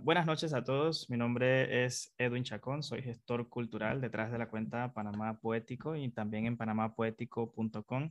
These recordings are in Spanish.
Buenas noches a todos. Mi nombre es Edwin Chacón, soy gestor cultural detrás de la cuenta Panamá Poético y también en panamapoético.com.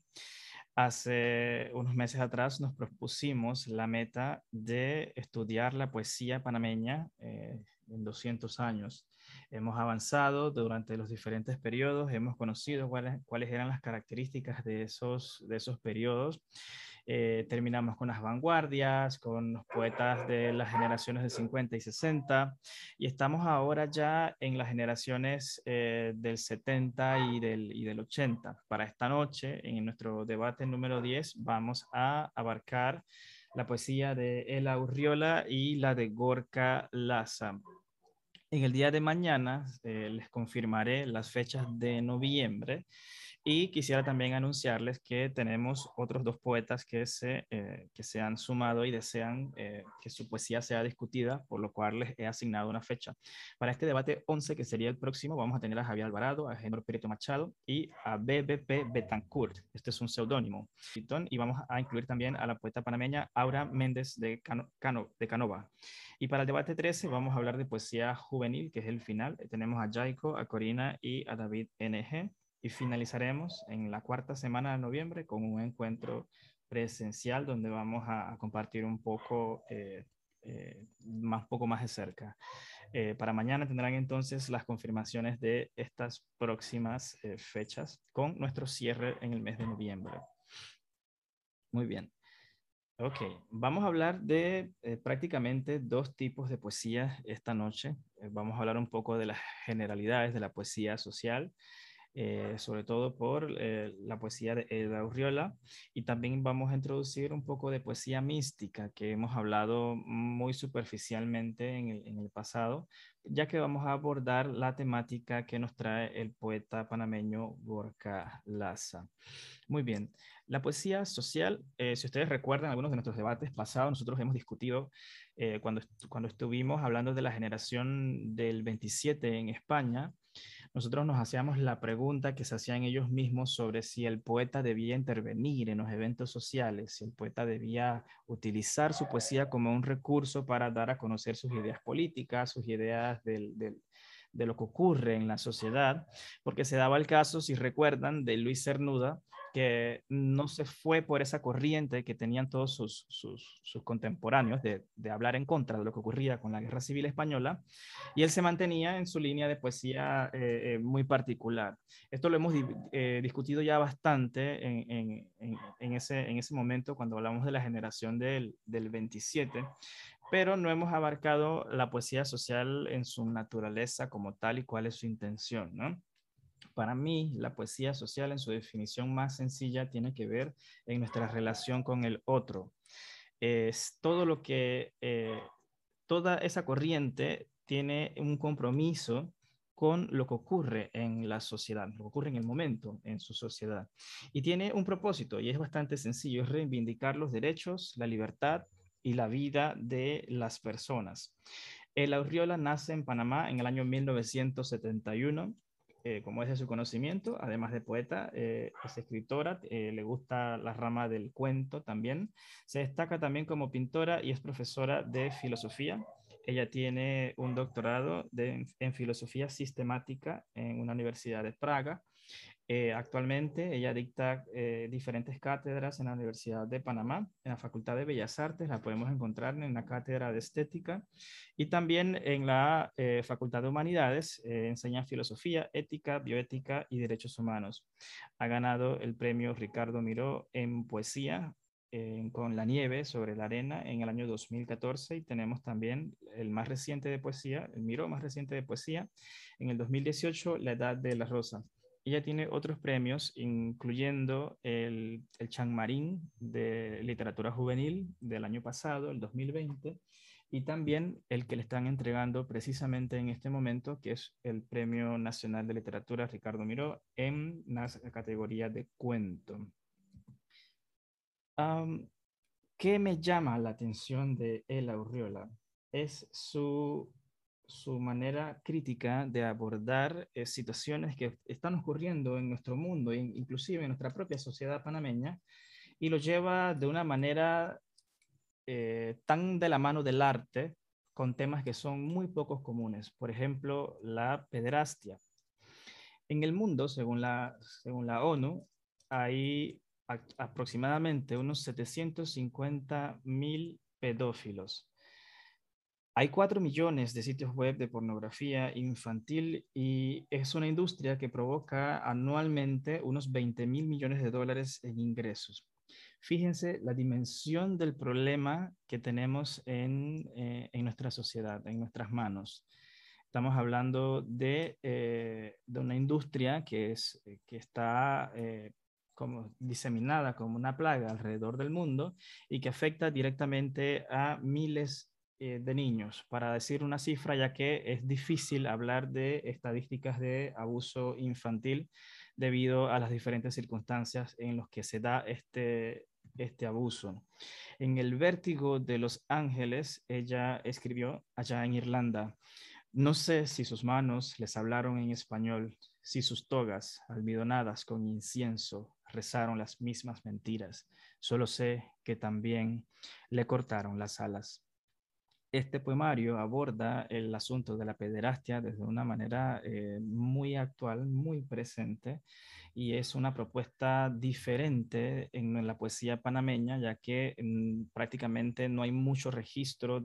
Hace unos meses atrás nos propusimos la meta de estudiar la poesía panameña en 200 años. Hemos avanzado durante los diferentes periodos, hemos conocido cuáles eran las características de esos periodos. Terminamos con las vanguardias, con los poetas de las generaciones de 50 y 60, y estamos ahora ya en las generaciones del 70 y del 80. Para esta noche, en nuestro debate número 10, vamos a abarcar la poesía de Ela Urriola y la de Gorka Laza. En el día de mañana les confirmaré las fechas de noviembre y quisiera también anunciarles que tenemos otros dos poetas que se han sumado y desean que su poesía sea discutida, por lo cual les he asignado una fecha. Para este debate 11, que sería el próximo, vamos a tener a Javier Alvarado, a Genor Prieto Machado y a BBP Betancourt. Este es un seudónimo. Y vamos a incluir también a la poeta panameña Aura Méndez de Canova. Y para el debate 13 vamos a hablar de poesía juvenil, que es el final. Tenemos a Jaiko, a Corina y a David NG. Y finalizaremos en la cuarta semana de noviembre con un encuentro presencial donde vamos a compartir un poco, poco más de cerca. Para mañana tendrán entonces las confirmaciones de estas próximas fechas con nuestro cierre en el mes de noviembre. Muy bien. Ok, vamos a hablar de prácticamente dos tipos de poesía esta noche. Vamos a hablar un poco de las generalidades de la poesía social, sobre todo por la poesía de Eda Urriola, y también vamos a introducir un poco de poesía mística que hemos hablado muy superficialmente en el pasado, ya que vamos a abordar la temática que nos trae el poeta panameño Gorka Laza. Muy bien. La poesía social, si ustedes recuerdan algunos de nuestros debates pasados, nosotros hemos discutido cuando estuvimos hablando de la generación del 27 en España, nosotros nos hacíamos la pregunta que se hacían ellos mismos sobre si el poeta debía intervenir en los eventos sociales, si el poeta debía utilizar su poesía como un recurso para dar a conocer sus ideas políticas, sus ideas de lo que ocurre en la sociedad, porque se daba el caso, si recuerdan, de Luis Cernuda, que no se fue por esa corriente que tenían todos sus contemporáneos de hablar en contra de lo que ocurría con la Guerra Civil Española, y él se mantenía en su línea de poesía muy particular. Esto lo hemos discutido ya bastante en ese momento cuando hablamos de la generación del 27, pero no hemos abarcado la poesía social en su naturaleza como tal y cuál es su intención, ¿no? Para mí, la poesía social en su definición más sencilla tiene que ver en nuestra relación con el otro. Es todo lo que, toda esa corriente tiene un compromiso con lo que ocurre en la sociedad, lo que ocurre en el momento en su sociedad. Y tiene un propósito y es bastante sencillo, es reivindicar los derechos, la libertad y la vida de las personas. El Urriola nace en Panamá en el año 1971. Como es de su conocimiento, además de poeta, es escritora, le gusta la rama del cuento también. Se destaca también como pintora y es profesora de filosofía. Ella tiene un doctorado en filosofía sistemática en una universidad de Praga. Actualmente ella dicta diferentes cátedras en la Universidad de Panamá, en la Facultad de Bellas Artes, la podemos encontrar en la cátedra de Estética, y también en la Facultad de Humanidades, enseña filosofía, ética, bioética y derechos humanos. Ha ganado el premio Ricardo Miró en poesía con La nieve sobre la arena en el año 2014, y tenemos también el más reciente de poesía, el Miró más reciente de poesía, en el 2018, La edad de las rosas. Ella tiene otros premios, incluyendo el Chanmarín de literatura juvenil del año pasado, el 2020, y también el que le están entregando precisamente en este momento, que es el Premio Nacional de Literatura Ricardo Miró en la categoría de cuento. ¿Qué me llama la atención de Ela Urriola? Es su manera crítica de abordar situaciones que están ocurriendo en nuestro mundo, inclusive en nuestra propia sociedad panameña, y lo lleva de una manera tan de la mano del arte con temas que son muy pocos comunes. Por ejemplo, la pederastia. En el mundo, según la ONU, hay aproximadamente unos 750.000 pedófilos. Hay 4 millones de sitios web de pornografía infantil y es una industria que provoca anualmente unos 20.000 millones de dólares en ingresos. Fíjense la dimensión del problema que tenemos en nuestra sociedad, en nuestras manos. Estamos hablando de una industria que está como diseminada como una plaga alrededor del mundo y que afecta directamente a miles de niños. Para decir una cifra, ya que es difícil hablar de estadísticas de abuso infantil debido a las diferentes circunstancias en las que se da este abuso. En El Vértigo de los Ángeles, ella escribió allá en Irlanda: no sé si sus manos les hablaron en español, si sus togas, almidonadas con incienso, rezaron las mismas mentiras. Solo sé que también le cortaron las alas. Este poemario aborda el asunto de la pederastia desde una manera muy actual, muy presente, y es una propuesta diferente en la poesía panameña, ya que prácticamente no hay mucho registro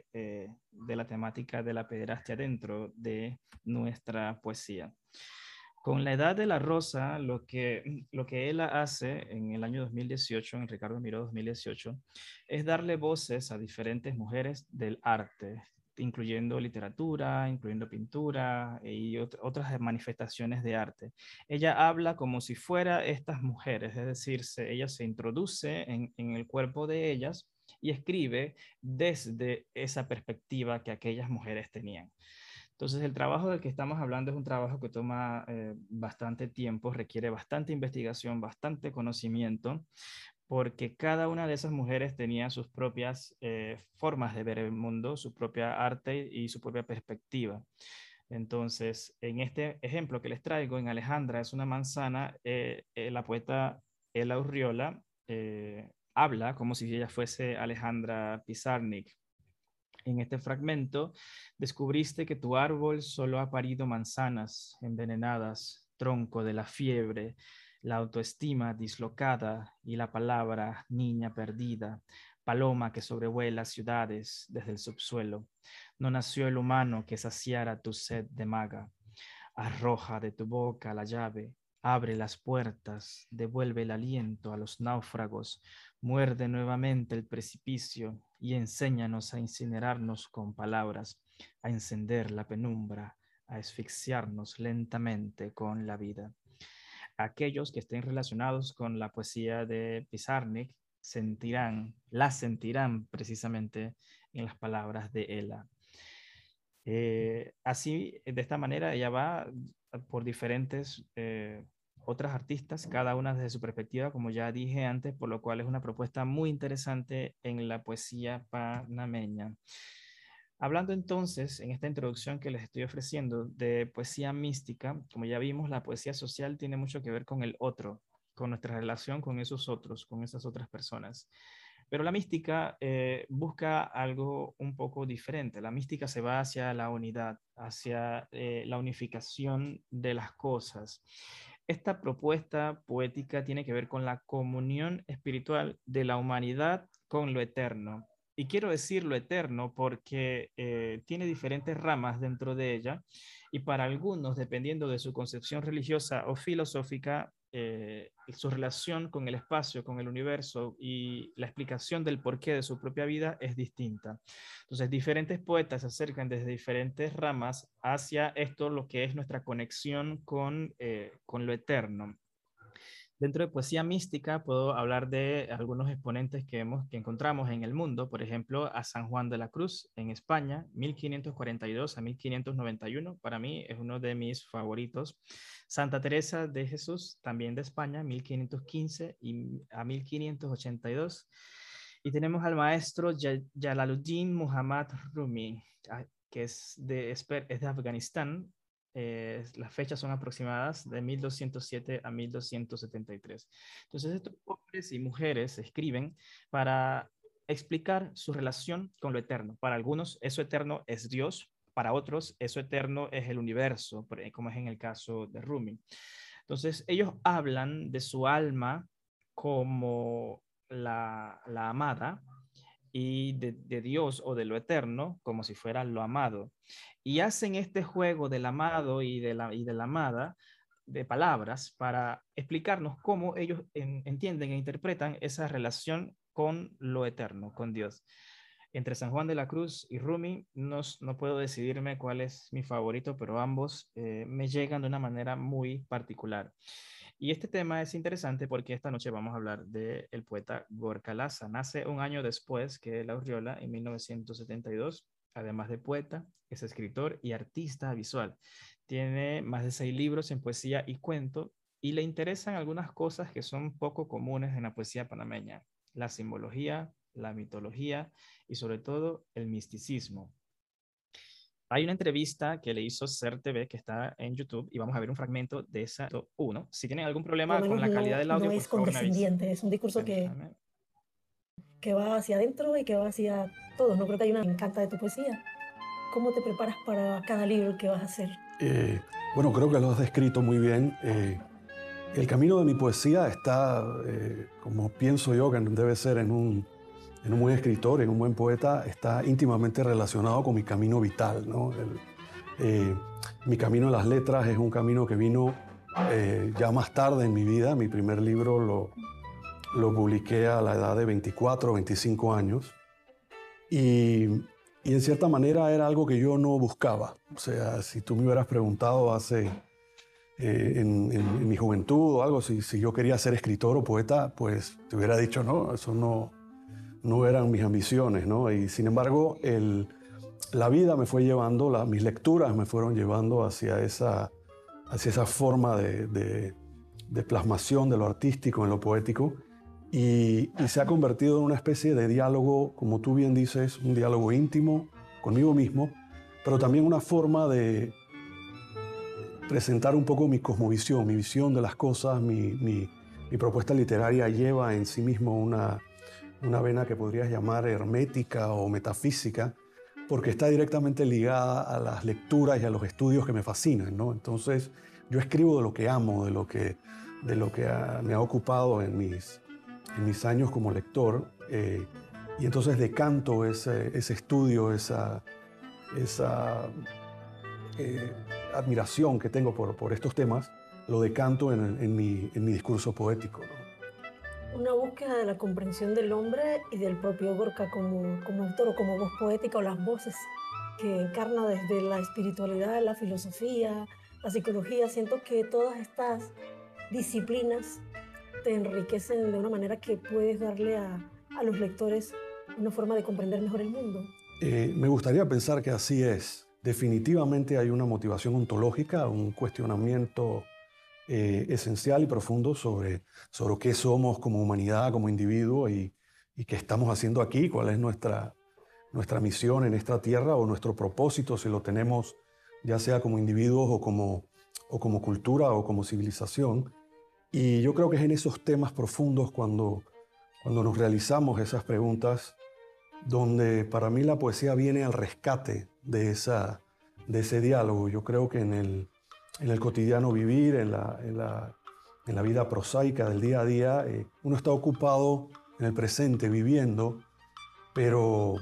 de la temática de la pederastia dentro de nuestra poesía. Con La Edad de la Rosa, lo que él hace en el año 2018, en Ricardo Miró 2018, es darle voces a diferentes mujeres del arte, incluyendo literatura, incluyendo pintura y otras manifestaciones de arte. Ella habla como si fuera estas mujeres, es decir, ella se introduce en el cuerpo de ellas y escribe desde esa perspectiva que aquellas mujeres tenían. Entonces, el trabajo del que estamos hablando es un trabajo que toma bastante tiempo, requiere bastante investigación, bastante conocimiento, porque cada una de esas mujeres tenía sus propias formas de ver el mundo, su propia arte y su propia perspectiva. Entonces, en este ejemplo que les traigo, en Alejandra es una manzana, la poeta Ela Urriola habla como si ella fuese Alejandra Pizarnik. En este fragmento, descubriste que tu árbol solo ha parido manzanas envenenadas, tronco de la fiebre, la autoestima dislocada y la palabra niña perdida, paloma que sobrevuela ciudades desde el subsuelo. No nació el humano que saciara tu sed de maga. Arroja de tu boca la llave, abre las puertas, devuelve el aliento a los náufragos, muerde nuevamente el precipicio y enséñanos a incinerarnos con palabras, a encender la penumbra, a asfixiarnos lentamente con la vida. Aquellos que estén relacionados con la poesía de Pizarnik la sentirán precisamente en las palabras de Ela. Así, de esta manera, ella va por diferentes otras artistas, cada una desde su perspectiva, como ya dije antes, por lo cual es una propuesta muy interesante en la poesía panameña. Hablando entonces, en esta introducción que les estoy ofreciendo de poesía mística, como ya vimos, la poesía social tiene mucho que ver con el otro, con nuestra relación con esos otros, con esas otras personas. Pero la mística busca algo un poco diferente. La mística se va hacia la unidad, hacia la unificación de las cosas. Esta propuesta poética tiene que ver con la comunión espiritual de la humanidad con lo eterno. Y quiero decir lo eterno porque tiene diferentes ramas dentro de ella y para algunos, dependiendo de su concepción religiosa o filosófica, su relación con el espacio, con el universo y la explicación del porqué de su propia vida es distinta. Entonces, diferentes poetas se acercan desde diferentes ramas hacia esto, lo que es nuestra conexión con lo eterno. Dentro de poesía mística puedo hablar de algunos exponentes que encontramos en el mundo, por ejemplo, a San Juan de la Cruz en España, 1542 a 1591, para mí es uno de mis favoritos. Santa Teresa de Jesús, también de España, 1515 a 1582. Y tenemos al maestro Jalaluddin Muhammad Rumi, que es de Afganistán. Las fechas son aproximadas de 1207 a 1273. Entonces, estos hombres y mujeres escriben para explicar su relación con lo eterno. Para algunos, eso eterno es Dios, para otros, eso eterno es el universo, como es en el caso de Rumi. Entonces, ellos hablan de su alma como la amada y de Dios o de lo eterno como si fuera lo amado. Y hacen este juego del amado y de la amada de palabras para explicarnos cómo ellos entienden e interpretan esa relación con lo eterno, con Dios. Entre San Juan de la Cruz y Rumi, no puedo decidirme cuál es mi favorito, pero ambos me llegan de una manera muy particular. Y este tema es interesante porque esta noche vamos a hablar del poeta Gorka Laza. Nace un año después que La Urriola, en 1972. Además de poeta, es escritor y artista visual. Tiene más de 6 libros en poesía y cuento y le interesan algunas cosas que son poco comunes en la poesía panameña: la simbología, la mitología y sobre todo el misticismo. Hay una entrevista que le hizo Ser TV que está en YouTube y vamos a ver un fragmento de esa uno. Si tienen algún Por lo problema con menos la calidad del no audio, por es favor me avisen. condescendiente, es un discurso Permítame. que va hacia adentro y que va hacia todos. No creo que hay una que me encanta de tu poesía. ¿Cómo te preparas para cada libro que vas a hacer? Bueno, creo que lo has descrito muy bien. El camino de mi poesía está, como pienso yo que debe ser en un buen escritor, en un buen poeta, está íntimamente relacionado con mi camino vital, ¿no? Mi camino en las letras es un camino que vino ya más tarde en mi vida. Mi primer libro lo publiqué a la edad de 24 o 25 años. Y en cierta manera era algo que yo no buscaba. O sea, si tú me hubieras preguntado en mi juventud o algo, si yo quería ser escritor o poeta, pues te hubiera dicho, no, eso no eran mis ambiciones, ¿no? Y sin embargo, la vida me fue llevando, mis lecturas me fueron llevando hacia esa forma de plasmación de lo artístico en lo poético. Y se ha convertido en una especie de diálogo, como tú bien dices, un diálogo íntimo conmigo mismo, pero también una forma de presentar un poco mi cosmovisión, mi visión de las cosas. Mi propuesta literaria lleva en sí mismo una vena que podrías llamar hermética o metafísica, porque está directamente ligada a las lecturas y a los estudios que me fascinan, ¿no? Entonces, yo escribo de lo que amo, de lo que me ha ocupado en mis años como lector, y entonces decanto ese estudio, esa admiración que tengo por estos temas, lo decanto en mi discurso poético, ¿no? Una búsqueda de la comprensión del hombre y del propio Gorka como autor o como voz poética o las voces que encarna desde la espiritualidad, la filosofía, la psicología. Siento que todas estas disciplinas te enriquecen de una manera que puedes darle a los lectores una forma de comprender mejor el mundo. Me gustaría pensar que así es. Definitivamente hay una motivación ontológica, un cuestionamiento esencial y profundo sobre qué somos como humanidad, como individuo, y qué estamos haciendo aquí, cuál es nuestra misión en esta tierra o nuestro propósito, si lo tenemos ya sea como individuos o como cultura o como civilización. Y yo creo que es en esos temas profundos cuando nos realizamos esas preguntas donde para mí la poesía viene al rescate de ese diálogo. Yo creo que en el cotidiano vivir, en la vida prosaica del día a día, uno está ocupado en el presente, viviendo, pero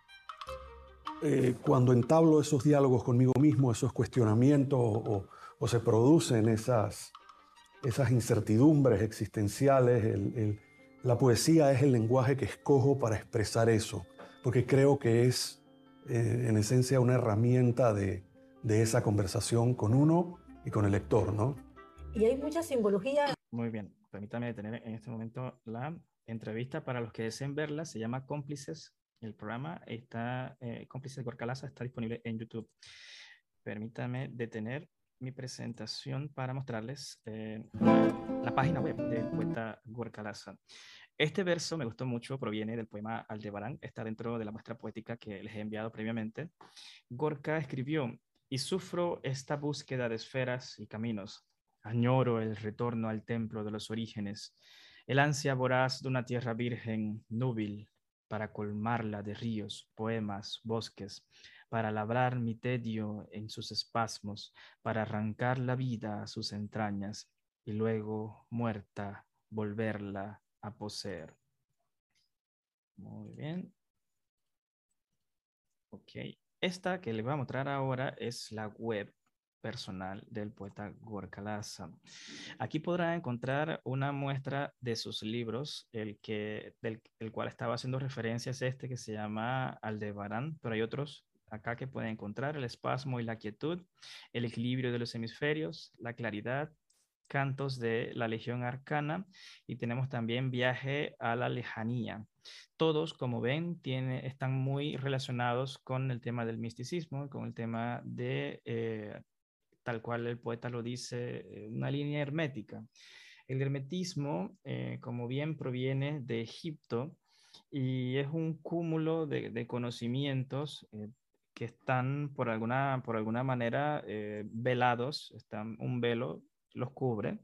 cuando entablo esos diálogos conmigo mismo, esos cuestionamientos o se producen esas incertidumbres existenciales, la poesía es el lenguaje que escojo para expresar eso, porque creo que es en esencia una herramienta de esa conversación con uno y con el lector, ¿no? Y hay mucha simbología. Muy bien, permítame detener en este momento la entrevista para los que deseen verla. Se llama Cómplices. El programa está, Cómplices Gorka Laza, está disponible en YouTube. Permítame detener mi presentación para mostrarles la página web del poeta Gorka Laza. Este verso me gustó mucho, proviene del poema Aldebarán, está dentro de la muestra poética que les he enviado previamente. Gorka escribió: y sufro esta búsqueda de esferas y caminos, añoro el retorno al templo de los orígenes, el ansia voraz de una tierra virgen, núbil, para colmarla de ríos, poemas, bosques, para labrar mi tedio en sus espasmos, para arrancar la vida a sus entrañas y luego, muerta, volverla a poseer. Muy bien. Ok. Esta que les voy a mostrar ahora es la web personal del poeta Gorka Laza. Aquí podrán encontrar una muestra de sus libros, el cual estaba haciendo referencia es este que se llama Aldebarán, pero hay otros acá que pueden encontrar: El espasmo y la quietud, El equilibrio de los hemisferios, La claridad, Cantos de la Legión Arcana, y tenemos también Viaje a la Lejanía. Todos, como ven, están muy relacionados con el tema del misticismo, con el tema de tal cual el poeta lo dice, una línea hermética. El hermetismo, como bien, proviene de Egipto y es un cúmulo de conocimientos que están por alguna manera velados, un velo los cubre,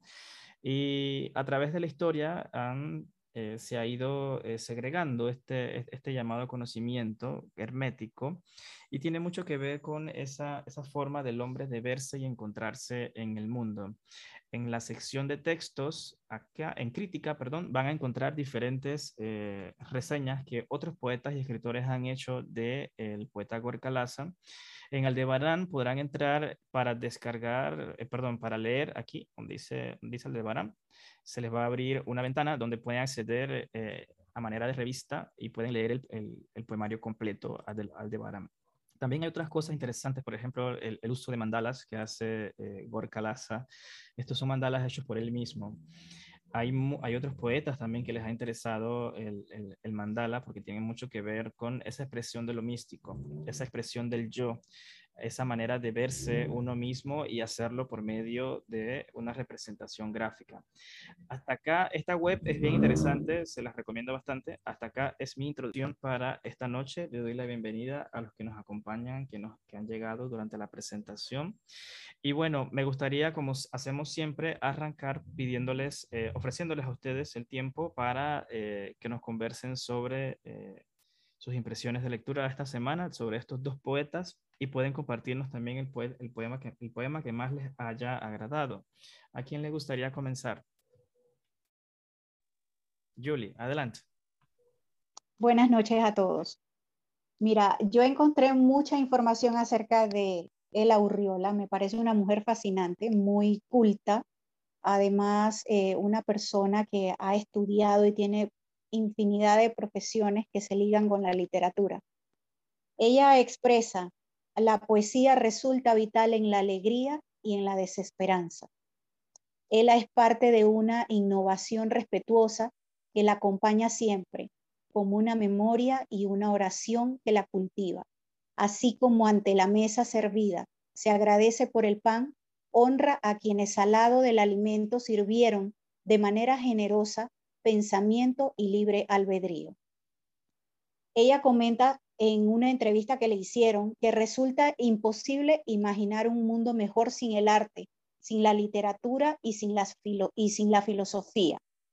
y a través de la historia se ha ido segregando este llamado conocimiento hermético, y tiene mucho que ver con esa forma del hombre de verse y encontrarse en el mundo. En la sección de textos, acá en crítica, perdón, van a encontrar diferentes reseñas que otros poetas y escritores han hecho del poeta Gorka Laza. En Aldebarán podrán entrar para descargar, perdón, para leer aquí, donde dice Aldebarán. Se les va a abrir una ventana donde pueden acceder a manera de revista y pueden leer el poemario completo Aldebarán. También hay otras cosas interesantes, por ejemplo, el uso de mandalas que hace Gorka Laza. Estos son mandalas hechos por él mismo. Hay otros poetas también que les ha interesado el mandala porque tienen mucho que ver con esa expresión de lo místico, esa expresión del yo, esa manera de verse uno mismo y hacerlo por medio de una representación gráfica. Hasta acá, esta web es bien interesante, se las recomiendo bastante. Hasta acá es mi introducción para esta noche. Le doy la bienvenida a los que nos acompañan, que han llegado durante la presentación. Y bueno, me gustaría, como hacemos siempre, arrancar pidiéndoles, ofreciéndoles a ustedes el tiempo para que nos conversen sobre sus impresiones de lectura de esta semana, sobre estos dos poetas, y pueden compartirnos también el poema que más les haya agradado. ¿A quién le gustaría comenzar? Julie, adelante. Buenas noches a todos. Mira, yo encontré mucha información acerca de Ela Urriola. Me parece una mujer fascinante, muy culta. Además, una persona que ha estudiado y tiene infinidad de profesiones que se ligan con la literatura. Ella expresa: la poesía resulta vital en la alegría y en la desesperanza. Ella es parte de una innovación respetuosa que la acompaña siempre, como una memoria y una oración que la cultiva. Así como ante la mesa servida se agradece por el pan, honra a quienes al lado del alimento sirvieron de manera generosa pensamiento y libre albedrío. Ella comenta en una entrevista que le hicieron que resulta imposible imaginar un mundo mejor sin el arte, sin la literatura y sin la filosofía.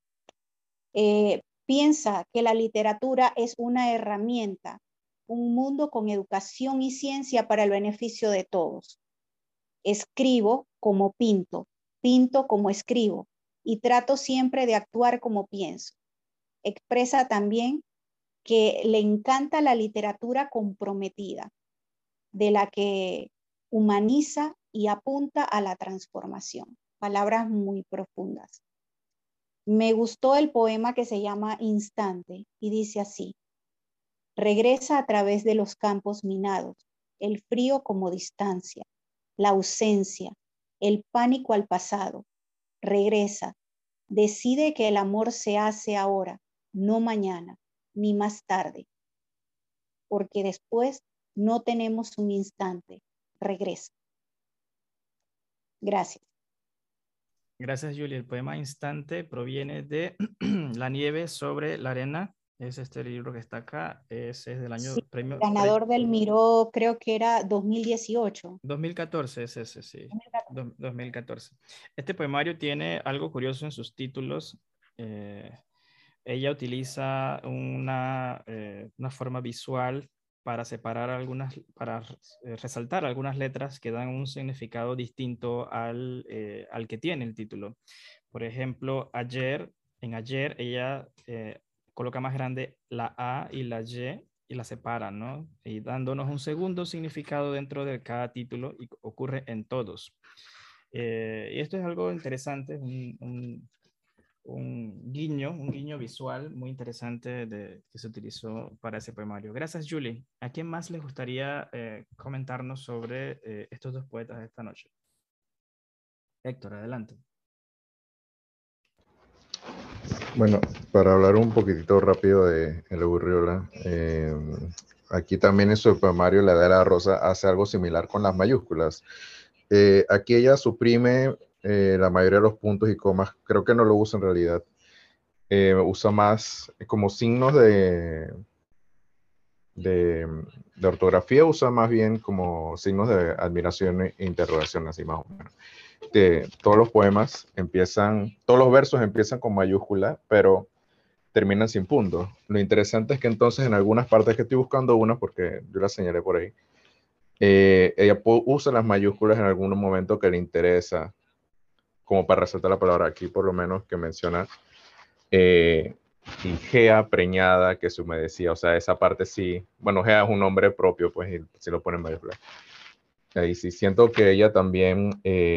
Piensa que la literatura es una herramienta, un mundo con educación y ciencia para el beneficio de todos. Escribo como pinto, pinto como escribo, y trato siempre de actuar como pienso. Expresa también que le encanta la literatura comprometida, de la que humaniza y apunta a la transformación. Palabras muy profundas. Me gustó el poema que se llama Instante y dice así: regresa a través de los campos minados, el frío como distancia, la ausencia, el pánico al pasado. Regresa, decide que el amor se hace ahora, no mañana, ni más tarde, porque después no tenemos un instante. Regresa. Gracias. Gracias, Julie. El poema Instante proviene de La nieve sobre la arena. Es este libro que está acá. Es del año Sí, ganador del Miró, creo que era 2018. 2014, es ese, sí. 2014. 2014. Este poemario tiene algo curioso en sus títulos. ella utiliza una forma visual para separar para resaltar algunas letras que dan un significado distinto al que tiene el título. Por ejemplo, en ayer ella coloca más grande la A y la Y y la separa, ¿no? Y dándonos un segundo significado dentro de cada título y ocurre en todos. Y esto es algo interesante, un guiño visual muy interesante que se utilizó para ese poemario. Gracias, Julie. ¿A quién más les gustaría comentarnos sobre estos dos poetas de esta noche? Héctor, adelante. Bueno, para hablar un poquitito rápido de El Urriola, aquí también en su poemario La Edad de la Rosa hace algo similar con las mayúsculas. Aquí ella suprime la mayoría de los puntos y comas, creo que no lo usa en realidad. Usa más como signos de, de ortografía, usa más bien como signos de admiración e interrogación, así más o menos. Todos los poemas empiezan, todos los versos empiezan con mayúscula, pero terminan sin punto. Lo interesante es que entonces en algunas partes que estoy buscando una, porque yo la señalé por ahí, ella usa las mayúsculas en algún momento que le interesa, como para resaltar la palabra aquí, por lo menos que menciona y Gea preñada que se humedecía, o sea, esa parte sí, bueno, Gea es un nombre propio, pues, y si lo ponen mayúsculas. Ahí sí siento que ella también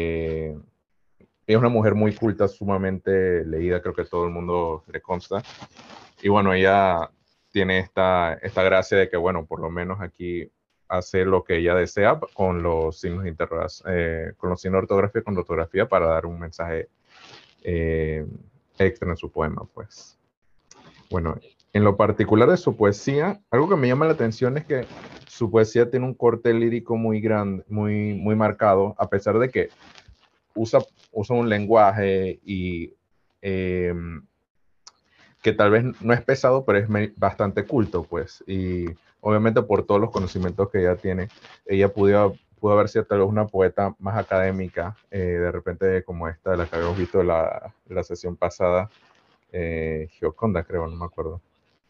es una mujer muy culta, sumamente leída, creo que todo el mundo le consta. Y bueno, ella tiene esta gracia de que, bueno, por lo menos aquí hace lo que ella desea con los signos de interrogación, con los signos de ortografía, con la ortografía para dar un mensaje extra en su poema, pues. Bueno, en lo particular de su poesía, algo que me llama la atención es que su poesía tiene un corte lírico muy grande, muy marcado, a pesar de que usa un lenguaje y que tal vez no es pesado, pero es bastante culto, pues. Y obviamente por todos los conocimientos que ella tiene, ella pudo haber sido tal vez una poeta más académica, de repente como esta, la que habíamos visto en la sesión pasada, Gioconda, creo, no me acuerdo.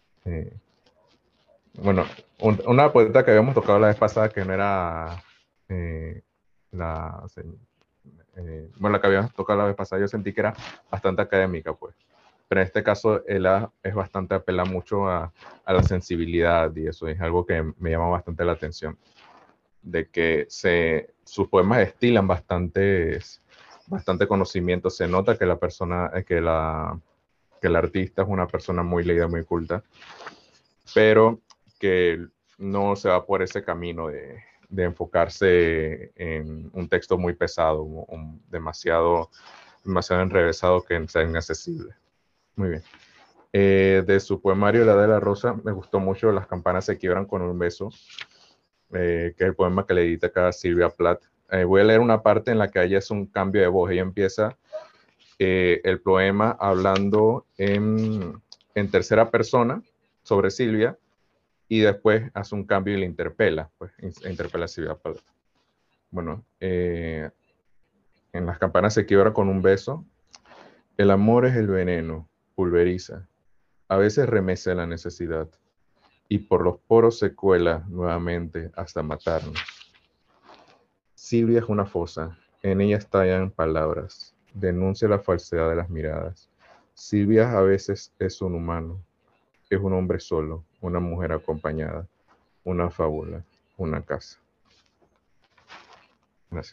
Bueno, una poeta que habíamos tocado la vez pasada que no era la, bueno, la que habíamos tocado la vez pasada, yo sentí que era bastante académica, pues. Pero en este caso, ella es bastante, apela mucho a la sensibilidad y eso es algo que me llama bastante la atención. De que sus poemas estilan bastante conocimiento. Se nota que la persona, que el artista es una persona muy leída, muy culta, pero que no se va por ese camino de enfocarse en un texto muy pesado, demasiado enrevesado que sea inaccesible. Muy bien. De su poemario La de la Rosa, me gustó mucho Las campanas se quiebran con un beso, que es el poema que le edita acá a Silvia Plath. Voy a leer una parte en la que ella es un cambio de voz. Ella empieza el poema hablando en tercera persona sobre Silvia y después hace un cambio y le interpela, pues interpela a Silvia Plath. Bueno, en Las campanas se quiebra con un beso. El amor es el veneno, pulveriza. A veces remece la necesidad y por los poros se cuela nuevamente hasta matarnos. Silvia es una fosa, en ella estallan palabras, denuncia la falsedad de las miradas. Silvia a veces es un humano, es un hombre solo, una mujer acompañada, una fábula, una casa. Gracias.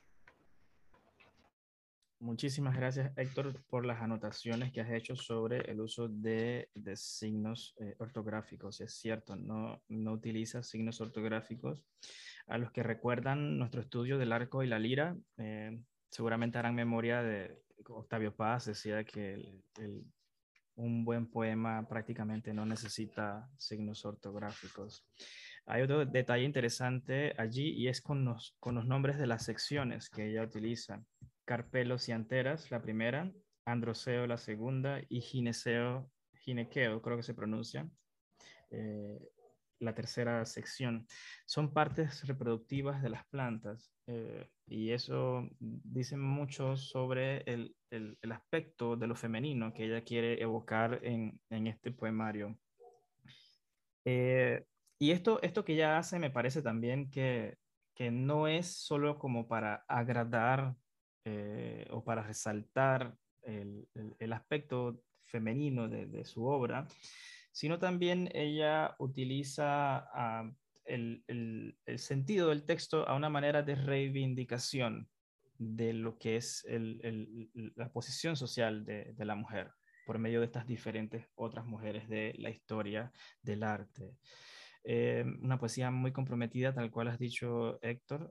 Muchísimas gracias, Héctor, por las anotaciones que has hecho sobre el uso de signos ortográficos. Es cierto, no utiliza signos ortográficos. A los que recuerdan nuestro estudio del arco y la lira, seguramente harán memoria de Octavio Paz, decía que un buen poema prácticamente no necesita signos ortográficos. Hay otro detalle interesante allí y es con los nombres de las secciones que ella utiliza. Carpelos y anteras, la primera, Androceo, la segunda, y Ginequeo, creo que se pronuncia, la tercera sección. Son partes reproductivas de las plantas y eso dice mucho sobre el aspecto de lo femenino que ella quiere evocar en este poemario. Y esto que ella hace me parece también que no es solo como para agradar o para resaltar el aspecto femenino de su obra, sino también ella utiliza el sentido del texto a una manera de reivindicación de lo que es la posición social de la mujer por medio de estas diferentes otras mujeres de la historia del arte. Una poesía muy comprometida, tal cual has dicho, Héctor,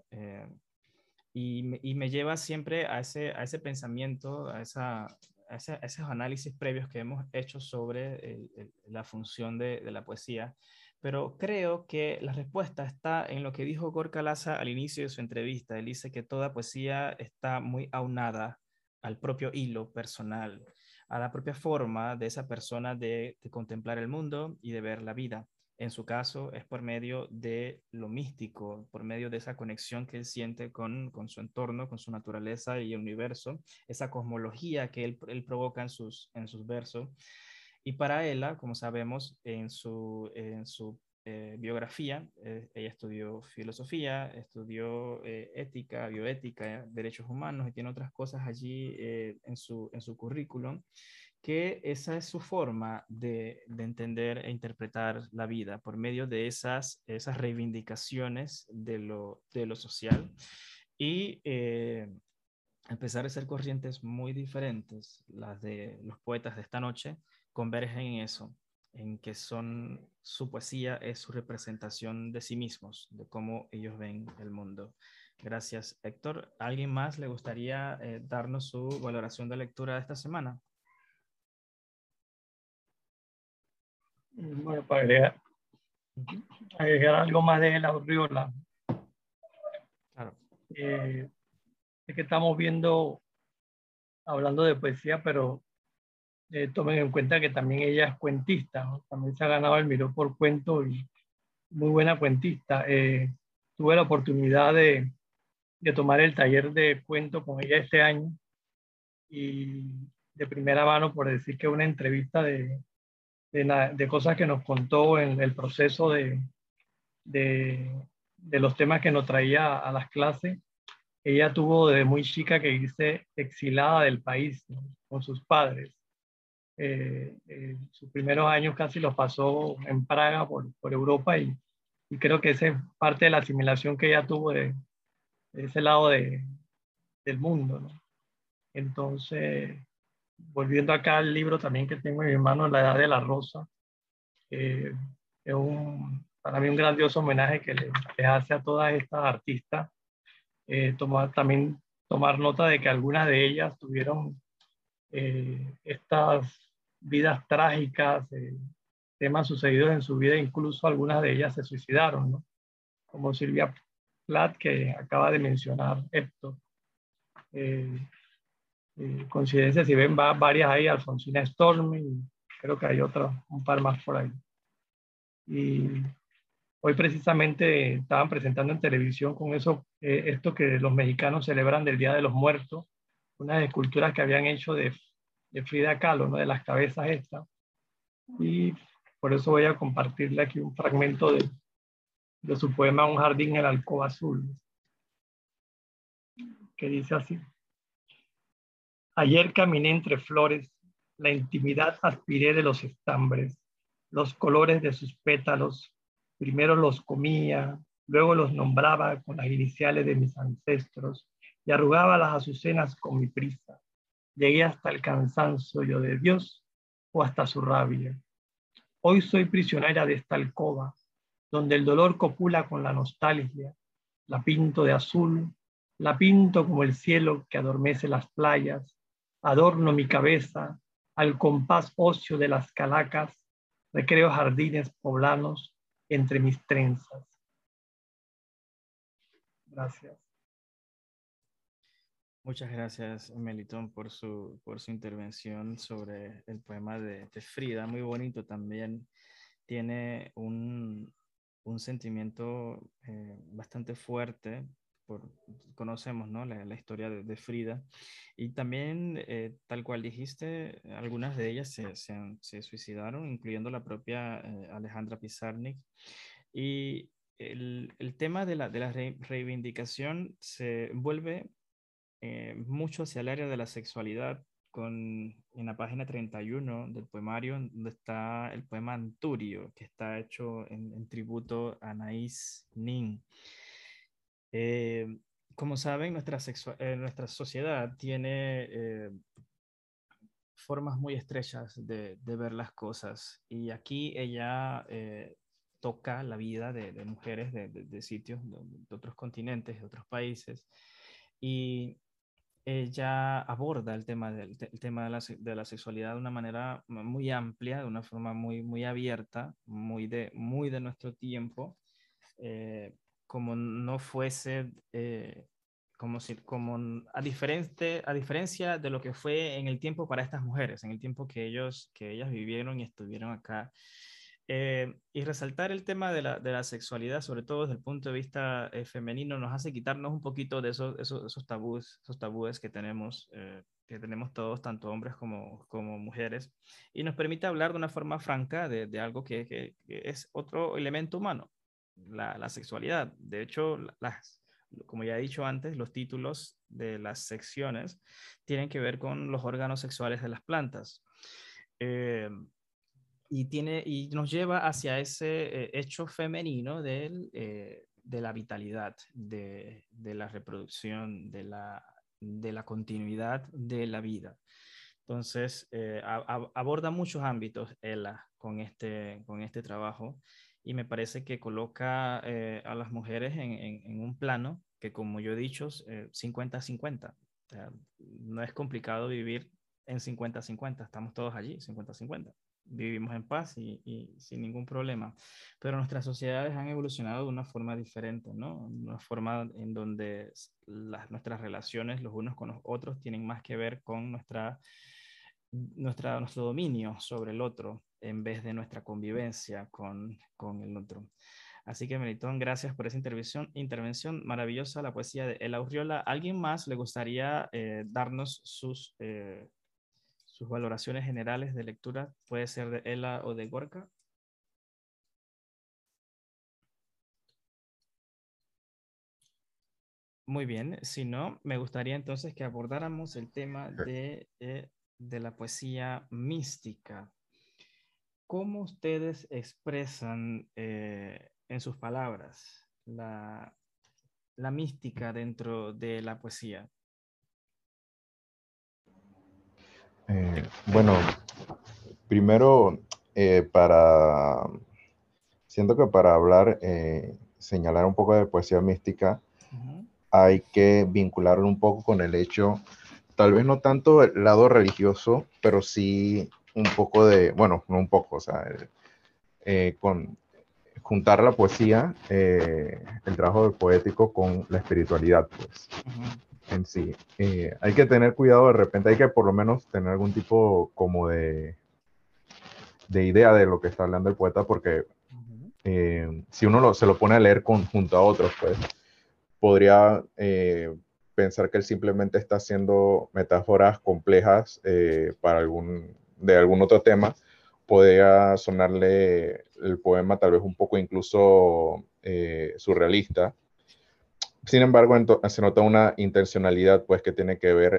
y me lleva siempre a ese pensamiento, a esos análisis previos que hemos hecho sobre la función de la poesía. Pero creo que la respuesta está en lo que dijo Gorka Laza al inicio de su entrevista. Él dice que toda poesía está muy aunada al propio hilo personal, a la propia forma de esa persona de contemplar el mundo y de ver la vida. En su caso, es por medio de lo místico, por medio de esa conexión que él siente con su entorno, con su naturaleza y el universo, esa cosmología que él provoca en sus versos. Y para ella, como sabemos, en su biografía, ella estudió filosofía, estudió ética, bioética, derechos humanos y tiene otras cosas allí en su currículum, que esa es su forma de entender e interpretar la vida por medio de esas reivindicaciones de lo social. Y a pesar de ser corrientes muy diferentes, las de los poetas de esta noche convergen en eso, en que su poesía es su representación de sí mismos, de cómo ellos ven el mundo. Gracias, Héctor. ¿A alguien más le gustaría darnos su valoración de lectura de esta semana? Bueno, para agregar algo más de la Urriola, Claro. es que estamos viendo, hablando de poesía, pero tomen en cuenta que también ella es cuentista, ¿no? También se ha ganado el Miró por Cuento y muy buena cuentista. Tuve la oportunidad de tomar el taller de cuento con ella este año y de primera mano, por decir que una entrevista de cosas que nos contó en el proceso de los temas que nos traía a las clases. Ella tuvo desde muy chica que irse exilada del país, ¿no? Con sus padres. Sus primeros años casi los pasó en Praga por Europa y creo que esa es parte de la asimilación que ella tuvo de ese lado del mundo, ¿no? Entonces, volviendo acá al libro también que tengo en mi mano, La Edad de la Rosa, es para mí un grandioso homenaje que les hace a todas estas artistas. También tomar nota de que algunas de ellas tuvieron estas vidas trágicas, temas sucedidos en su vida, incluso algunas de ellas se suicidaron, ¿no? Como Silvia Plath, que acaba de mencionar Héctor. Coincidencia, si ven, varias ahí, Alfonsina Stormi, creo que hay un par más por ahí. Y hoy precisamente estaban presentando en televisión con eso, esto que los mexicanos celebran del Día de los Muertos, unas esculturas que habían hecho de Frida Kahlo, ¿no? De las cabezas estas. Y por eso voy a compartirle aquí un fragmento de su poema Un jardín en la alcoba azul, que dice así. Ayer caminé entre flores, la intimidad aspiré de los estambres, los colores de sus pétalos, primero los comía, luego los nombraba con las iniciales de mis ancestros y arrugaba las azucenas con mi prisa. Llegué hasta el cansancio de Dios o hasta su rabia. Hoy soy prisionera de esta alcoba, donde el dolor copula con la nostalgia. La pinto de azul, la pinto como el cielo que adormece las playas. Adorno mi cabeza al compás óseo de las calacas. Recreo jardines poblanos entre mis trenzas. Gracias. Muchas gracias, Melitón, por su intervención sobre el poema de Frida. Muy bonito también. Tiene un sentimiento bastante fuerte. Conocemos, ¿no?, la historia de Frida, y también, tal cual dijiste, algunas de ellas se suicidaron, incluyendo la propia Alejandra Pizarnik. Y el tema de la reivindicación se vuelve mucho hacia el área de la sexualidad, en la página 31 del poemario, donde está el poema Anturio, que está hecho en tributo a Anaïs Nin. Eh, Como saben, nuestra sociedad tiene formas muy estrechas de ver las cosas, y aquí ella toca la vida de mujeres de sitios, de otros continentes, de otros países, y ella aborda el tema de la sexualidad de una manera muy amplia, de una forma muy abierta, muy de nuestro tiempo, eh, como no fuese, a diferencia de lo que fue en el tiempo para estas mujeres, en el tiempo que ellas vivieron y estuvieron acá. Y resaltar el tema de la sexualidad, sobre todo desde el punto de vista femenino, nos hace quitarnos un poquito de esos tabúes que tenemos todos, tanto hombres como mujeres, y nos permite hablar de una forma franca de algo que es otro elemento humano, la sexualidad. De hecho, como ya he dicho antes, los títulos de las secciones tienen que ver con los órganos sexuales de las plantas. Eh, y nos lleva hacia ese hecho femenino de la vitalidad, de la reproducción, de la continuidad de la vida. Entonces, aborda muchos ámbitos ella con este trabajo, y me parece que coloca a las mujeres en un plano que, como yo he dicho, 50-50. O sea, no es complicado vivir en 50-50, estamos todos allí, 50-50. Vivimos en paz y sin ningún problema. Pero nuestras sociedades han evolucionado de una forma diferente, ¿no? Una forma en donde nuestras relaciones los unos con los otros tienen más que ver con nuestro dominio sobre el otro, en vez de nuestra convivencia con el otro. Así que, Melitón, gracias por esa intervención maravillosa, la poesía de Ela Urriola. ¿Alguien más le gustaría darnos sus valoraciones generales de lectura? Puede ser de Ela o de Gorka. Muy bien, si no, me gustaría entonces que abordáramos el tema de la poesía mística. ¿Cómo ustedes expresan en sus palabras la mística dentro de la poesía? Bueno, primero, siento que para hablar, señalar un poco de poesía mística, hay que vincularlo un poco con el hecho, tal vez no tanto el lado religioso, pero sí un poco bueno, no un poco, o sea, con juntar la poesía, el trabajo poético con la espiritualidad, pues, en sí. Hay que tener cuidado, de repente hay que por lo menos tener algún tipo como de idea de lo que está hablando el poeta, porque si uno se lo pone a leer junto a otros, pues, podría pensar que él simplemente está haciendo metáforas complejas de algún otro tema. Podría sonarle el poema tal vez un poco incluso surrealista. Sin embargo, se nota una intencionalidad, pues, que tiene que ver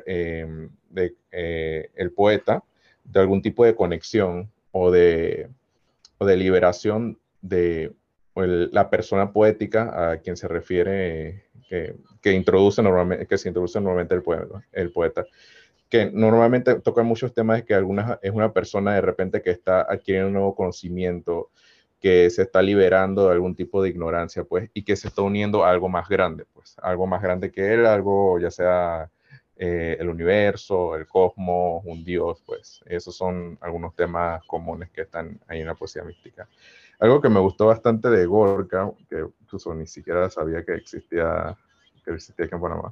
el poeta de algún tipo de conexión o de liberación de la persona poética a quien se refiere, que se introduce normalmente el poeta, que normalmente toca muchos temas de que es una persona de repente que está adquiriendo un nuevo conocimiento, que se está liberando de algún tipo de ignorancia, pues, y que se está uniendo a algo más grande, pues, algo más grande que él, algo ya sea el universo, el cosmos, un dios, pues. Esos son algunos temas comunes que están ahí en la poesía mística. Algo que me gustó bastante de Gorka, que incluso ni siquiera sabía que existía aquí en Panamá,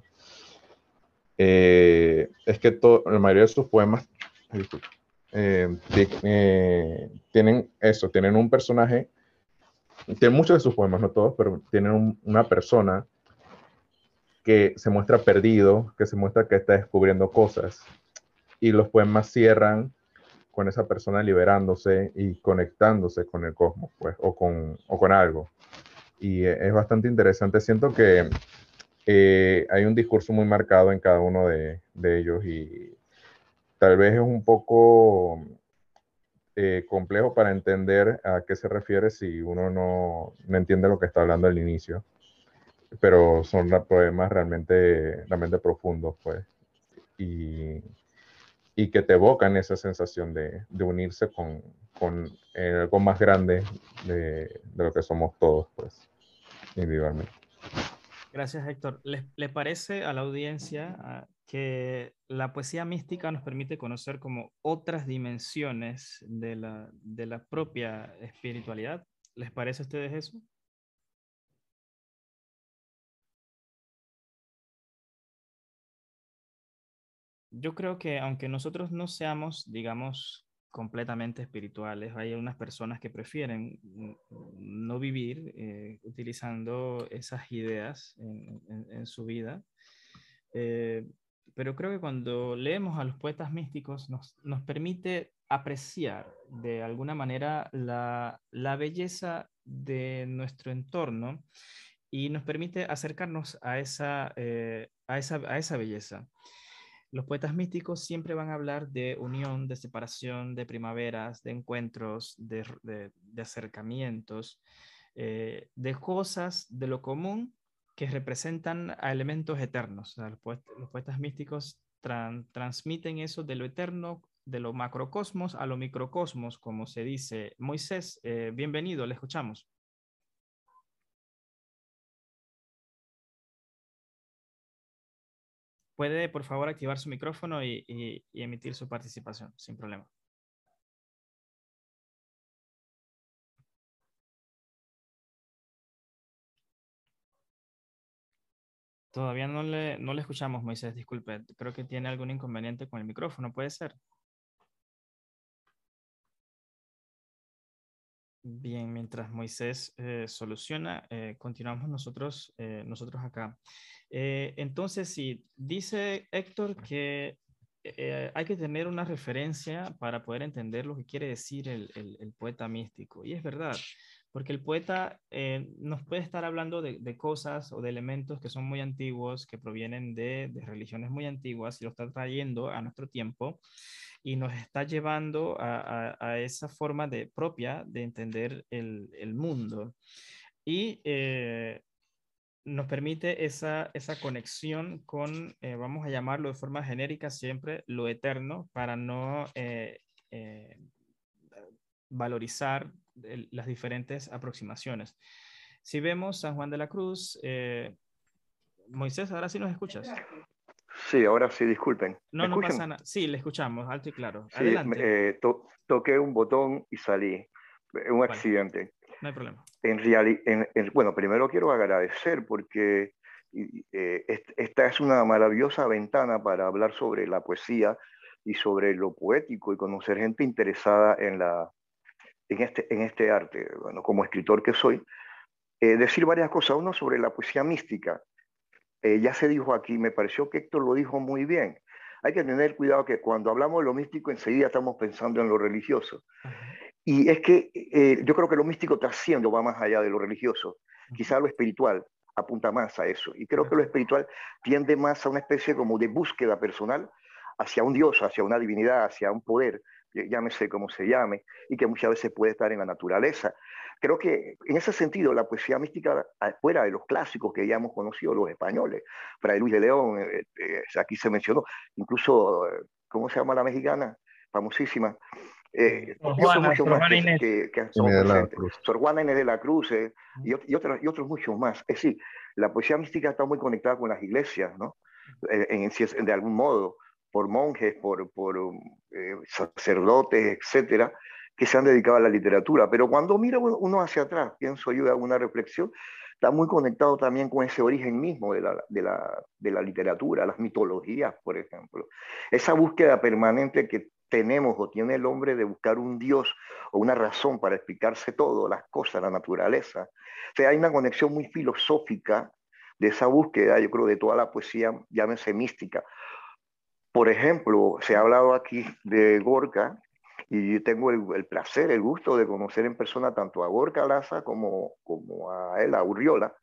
es que la mayoría de sus poemas tienen un personaje tiene muchos de sus poemas, no todos, pero tienen una persona que se muestra perdido, que se muestra que está descubriendo cosas. Y los poemas cierran con esa persona liberándose y conectándose con el cosmos, pues, o con algo. Y es bastante interesante. Siento que hay un discurso muy marcado en cada uno de ellos y tal vez es un poco complejo para entender a qué se refiere si uno no entiende lo que está hablando al inicio. Pero son poemas realmente profundos, pues. Y que te evocan esa sensación de unirse con algo más grande de lo que somos todos, pues, individualmente. Gracias, Héctor. ¿Le parece a la audiencia que la poesía mística nos permite conocer como otras dimensiones de la propia espiritualidad? ¿Les parece a ustedes eso? Yo creo que aunque nosotros no seamos, digamos, completamente espirituales, hay unas personas que prefieren no vivir utilizando esas ideas en su vida. Eh, pero creo que cuando leemos a los poetas místicos nos permite apreciar de alguna manera la belleza de nuestro entorno y nos permite acercarnos a esa belleza. Los poetas místicos siempre van a hablar de unión, de separación, de primaveras, de encuentros, de acercamientos, de cosas de lo común que representan a elementos eternos. O sea, los poetas místicos transmiten eso de lo eterno, de lo macrocosmos a lo microcosmos, como se dice. Moisés, bienvenido, le escuchamos. Puede, por favor, activar su micrófono y emitir su participación, sin problema. Todavía no le escuchamos, Moisés, disculpe. Creo que tiene algún inconveniente con el micrófono, ¿puede ser? Bien, mientras Moisés soluciona, continuamos nosotros acá. Entonces, sí, dice Héctor que hay que tener una referencia para poder entender lo que quiere decir el poeta místico. Y es verdad, porque el poeta nos puede estar hablando de cosas o de elementos que son muy antiguos, que provienen de religiones muy antiguas y lo está trayendo a nuestro tiempo y nos está llevando a esa forma propia de entender el mundo. Y nos permite esa conexión con, vamos a llamarlo de forma genérica siempre, lo eterno, para no valorizar las diferentes aproximaciones. Si vemos San Juan de la Cruz, Moisés, ahora sí nos escuchas. Sí, ahora sí, disculpen. No, no pasa nada. Sí, le escuchamos, alto y claro. Sí, Adelante. toqué un botón y salí. Un accidente. No hay problema. Bueno, primero quiero agradecer porque esta es una maravillosa ventana para hablar sobre la poesía y sobre lo poético y conocer gente interesada en este arte. Bueno, como escritor que soy, decir varias cosas. Uno sobre la poesía mística. Ya se dijo aquí, me pareció que Héctor lo dijo muy bien. Hay que tener cuidado que cuando hablamos de lo místico enseguida estamos pensando en lo religioso. Y es que yo creo que lo místico trasciende, va más allá de lo religioso. Quizá lo espiritual apunta más a eso. Y creo que lo espiritual tiende más a una especie como de búsqueda personal hacia un Dios, hacia una divinidad, hacia un poder, llámese como se llame, y que muchas veces puede estar en la naturaleza. Creo que en ese sentido la poesía mística, fuera de los clásicos que ya hemos conocido, los españoles, Fray Luis de León, aquí se mencionó, incluso, ¿cómo se llama la mexicana? Famosísima. Y otros muchos más que son presentes. Sor Juana Inés de la Cruz y otros muchos más. Es decir, la poesía mística está muy conectada con las iglesias, ¿no? De algún modo, por monjes, por sacerdotes, etcétera, que se han dedicado a la literatura. Pero cuando mira uno hacia atrás, pienso yo, hago una reflexión, está muy conectado también con ese origen mismo de la literatura, las mitologías, por ejemplo. Esa búsqueda permanente que tenemos o tiene el hombre de buscar un Dios o una razón para explicarse todo, las cosas, la naturaleza. O sea, hay una conexión muy filosófica de esa búsqueda, yo creo, de toda la poesía, llámese mística. Por ejemplo, se ha hablado aquí de Gorka, y yo tengo el placer, el gusto de conocer en persona tanto a Gorka Laza como a él, a Urriola.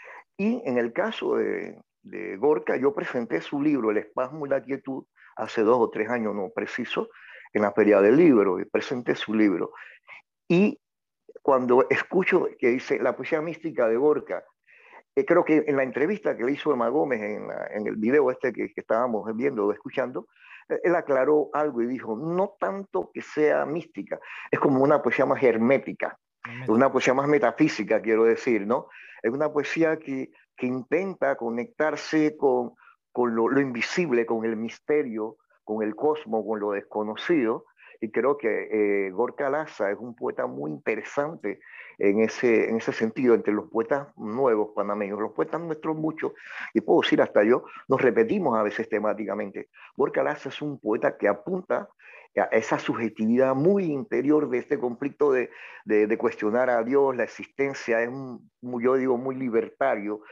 Y en el caso de Gorka, yo presenté su libro, El espasmo y la quietud, hace 2 o 3 años, no preciso, en la Feria del Libro, y presenté su libro. Y cuando escucho que dice la poesía mística de Gorka, creo que en la entrevista que le hizo Emma Gómez en el video este que estábamos viendo o escuchando, él aclaró algo y dijo, no tanto que sea mística, es como una poesía más hermética, una poesía más metafísica, quiero decir, ¿no? Es una poesía que intenta conectarse con lo invisible, con el misterio, con el cosmos, con lo desconocido, y creo que Gorka Laza es un poeta muy interesante en ese sentido, entre los poetas nuevos panameños. Los poetas nuestros muchos, y puedo decir hasta yo, nos repetimos a veces temáticamente. Gorka Laza es un poeta que apunta a esa subjetividad muy interior de este conflicto de cuestionar a Dios, la existencia, es yo digo, muy libertario,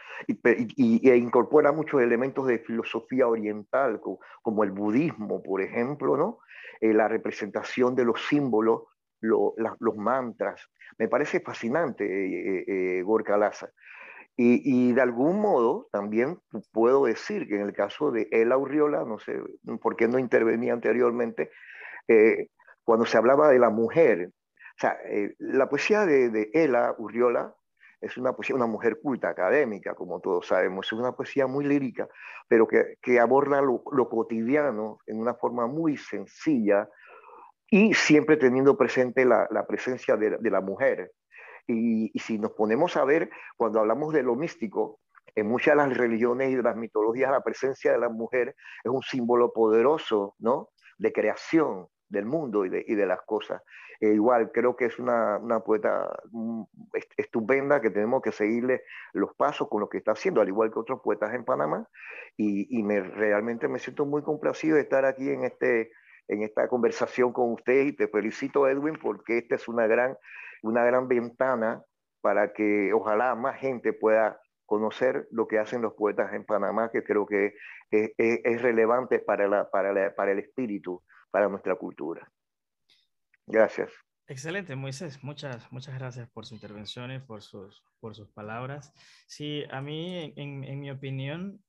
e incorpora muchos elementos de filosofía oriental, como el budismo, por ejemplo, ¿no? La representación de los símbolos, los mantras. Me parece fascinante Gorka Laza. Y de algún modo también puedo decir que en el caso de Ela Urriola, no sé por qué no intervenía anteriormente, eh, cuando se hablaba de la mujer, o sea, la poesía de Ela Urriola es una poesía, una mujer culta, académica, como todos sabemos, es una poesía muy lírica, pero que aborda lo cotidiano en una forma muy sencilla, y siempre teniendo presente la presencia de la mujer. Y si nos ponemos a ver, cuando hablamos de lo místico, en muchas de las religiones y de las mitologías, la presencia de la mujer es un símbolo poderoso, ¿no? De creación del mundo y de las cosas. Igual, creo que es una poeta estupenda que tenemos que seguirle los pasos con lo que está haciendo, al igual que otros poetas en Panamá. Y realmente me siento muy complacido de estar aquí en esta conversación con usted, y te felicito, Edwin, porque esta es una gran ventana para que ojalá más gente pueda conocer lo que hacen los poetas en Panamá, que creo que es relevante para el espíritu, para nuestra cultura. Gracias. Excelente, Moisés. Muchas gracias por su intervención y por sus palabras. Sí, a mí, en mi opinión,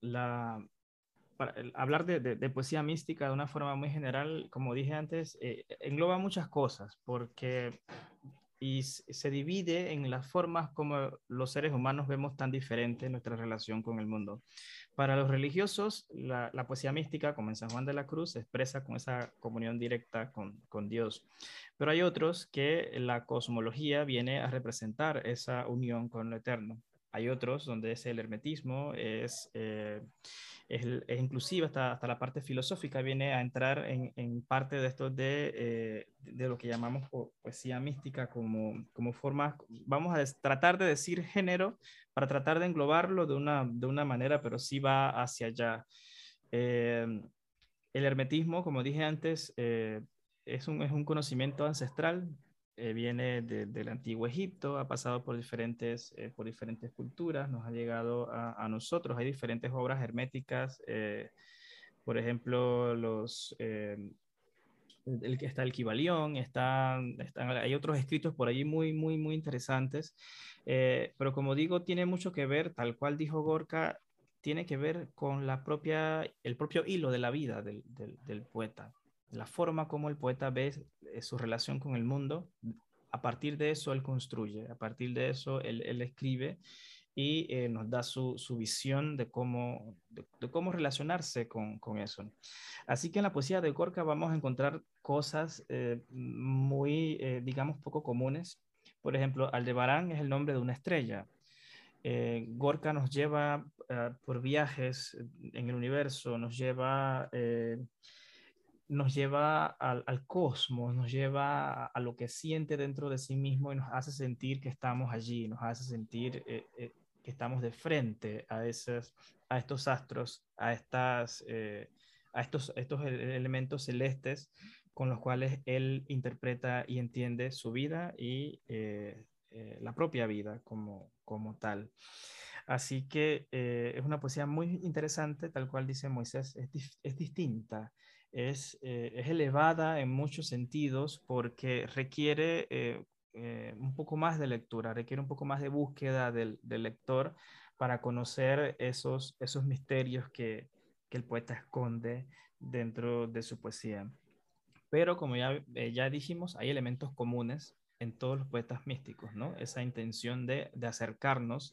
hablar de poesía mística de una forma muy general, como dije antes, engloba muchas cosas, porque se divide en las formas como los seres humanos vemos tan diferente nuestra relación con el mundo. Para los religiosos, la poesía mística, como en San Juan de la Cruz, se expresa con esa comunión directa con Dios. Pero hay otros que la cosmología viene a representar esa unión con lo eterno. Hay otros donde es el hermetismo, es inclusive hasta la parte filosófica viene a entrar en parte de esto de lo que llamamos poesía mística como forma, vamos a tratar de decir género para tratar de englobarlo de una manera, pero sí va hacia allá. El hermetismo, como dije antes, es un conocimiento ancestral, viene del antiguo Egipto, ha pasado por diferentes culturas, nos ha llegado a nosotros. Hay diferentes obras herméticas, por ejemplo, está el Kybalión, hay otros escritos por allí muy interesantes, pero como digo, tiene mucho que ver, tal cual dijo Gorka, tiene que ver con el propio hilo de la vida del poeta, la forma como el poeta ve su relación con el mundo. A partir de eso él construye, a partir de eso él escribe y nos da su visión de cómo relacionarse con eso. Así que en la poesía de Gorka vamos a encontrar cosas muy, digamos, poco comunes. Por ejemplo, Aldebarán es el nombre de una estrella. Gorka nos lleva por viajes en el universo, nos lleva al cosmos, nos lleva a lo que siente dentro de sí mismo y nos hace sentir que estamos allí, nos hace sentir que estamos de frente a estos astros, a estos elementos celestes con los cuales él interpreta y entiende su vida y la propia vida como tal. Así que es una poesía muy interesante, tal cual dice Moisés, es distinta, es elevada en muchos sentidos porque requiere un poco más de lectura, requiere un poco más de búsqueda del lector para conocer esos misterios que el poeta esconde dentro de su poesía. Pero como ya dijimos, hay elementos comunes en todos los poetas místicos, ¿no? Esa intención de acercarnos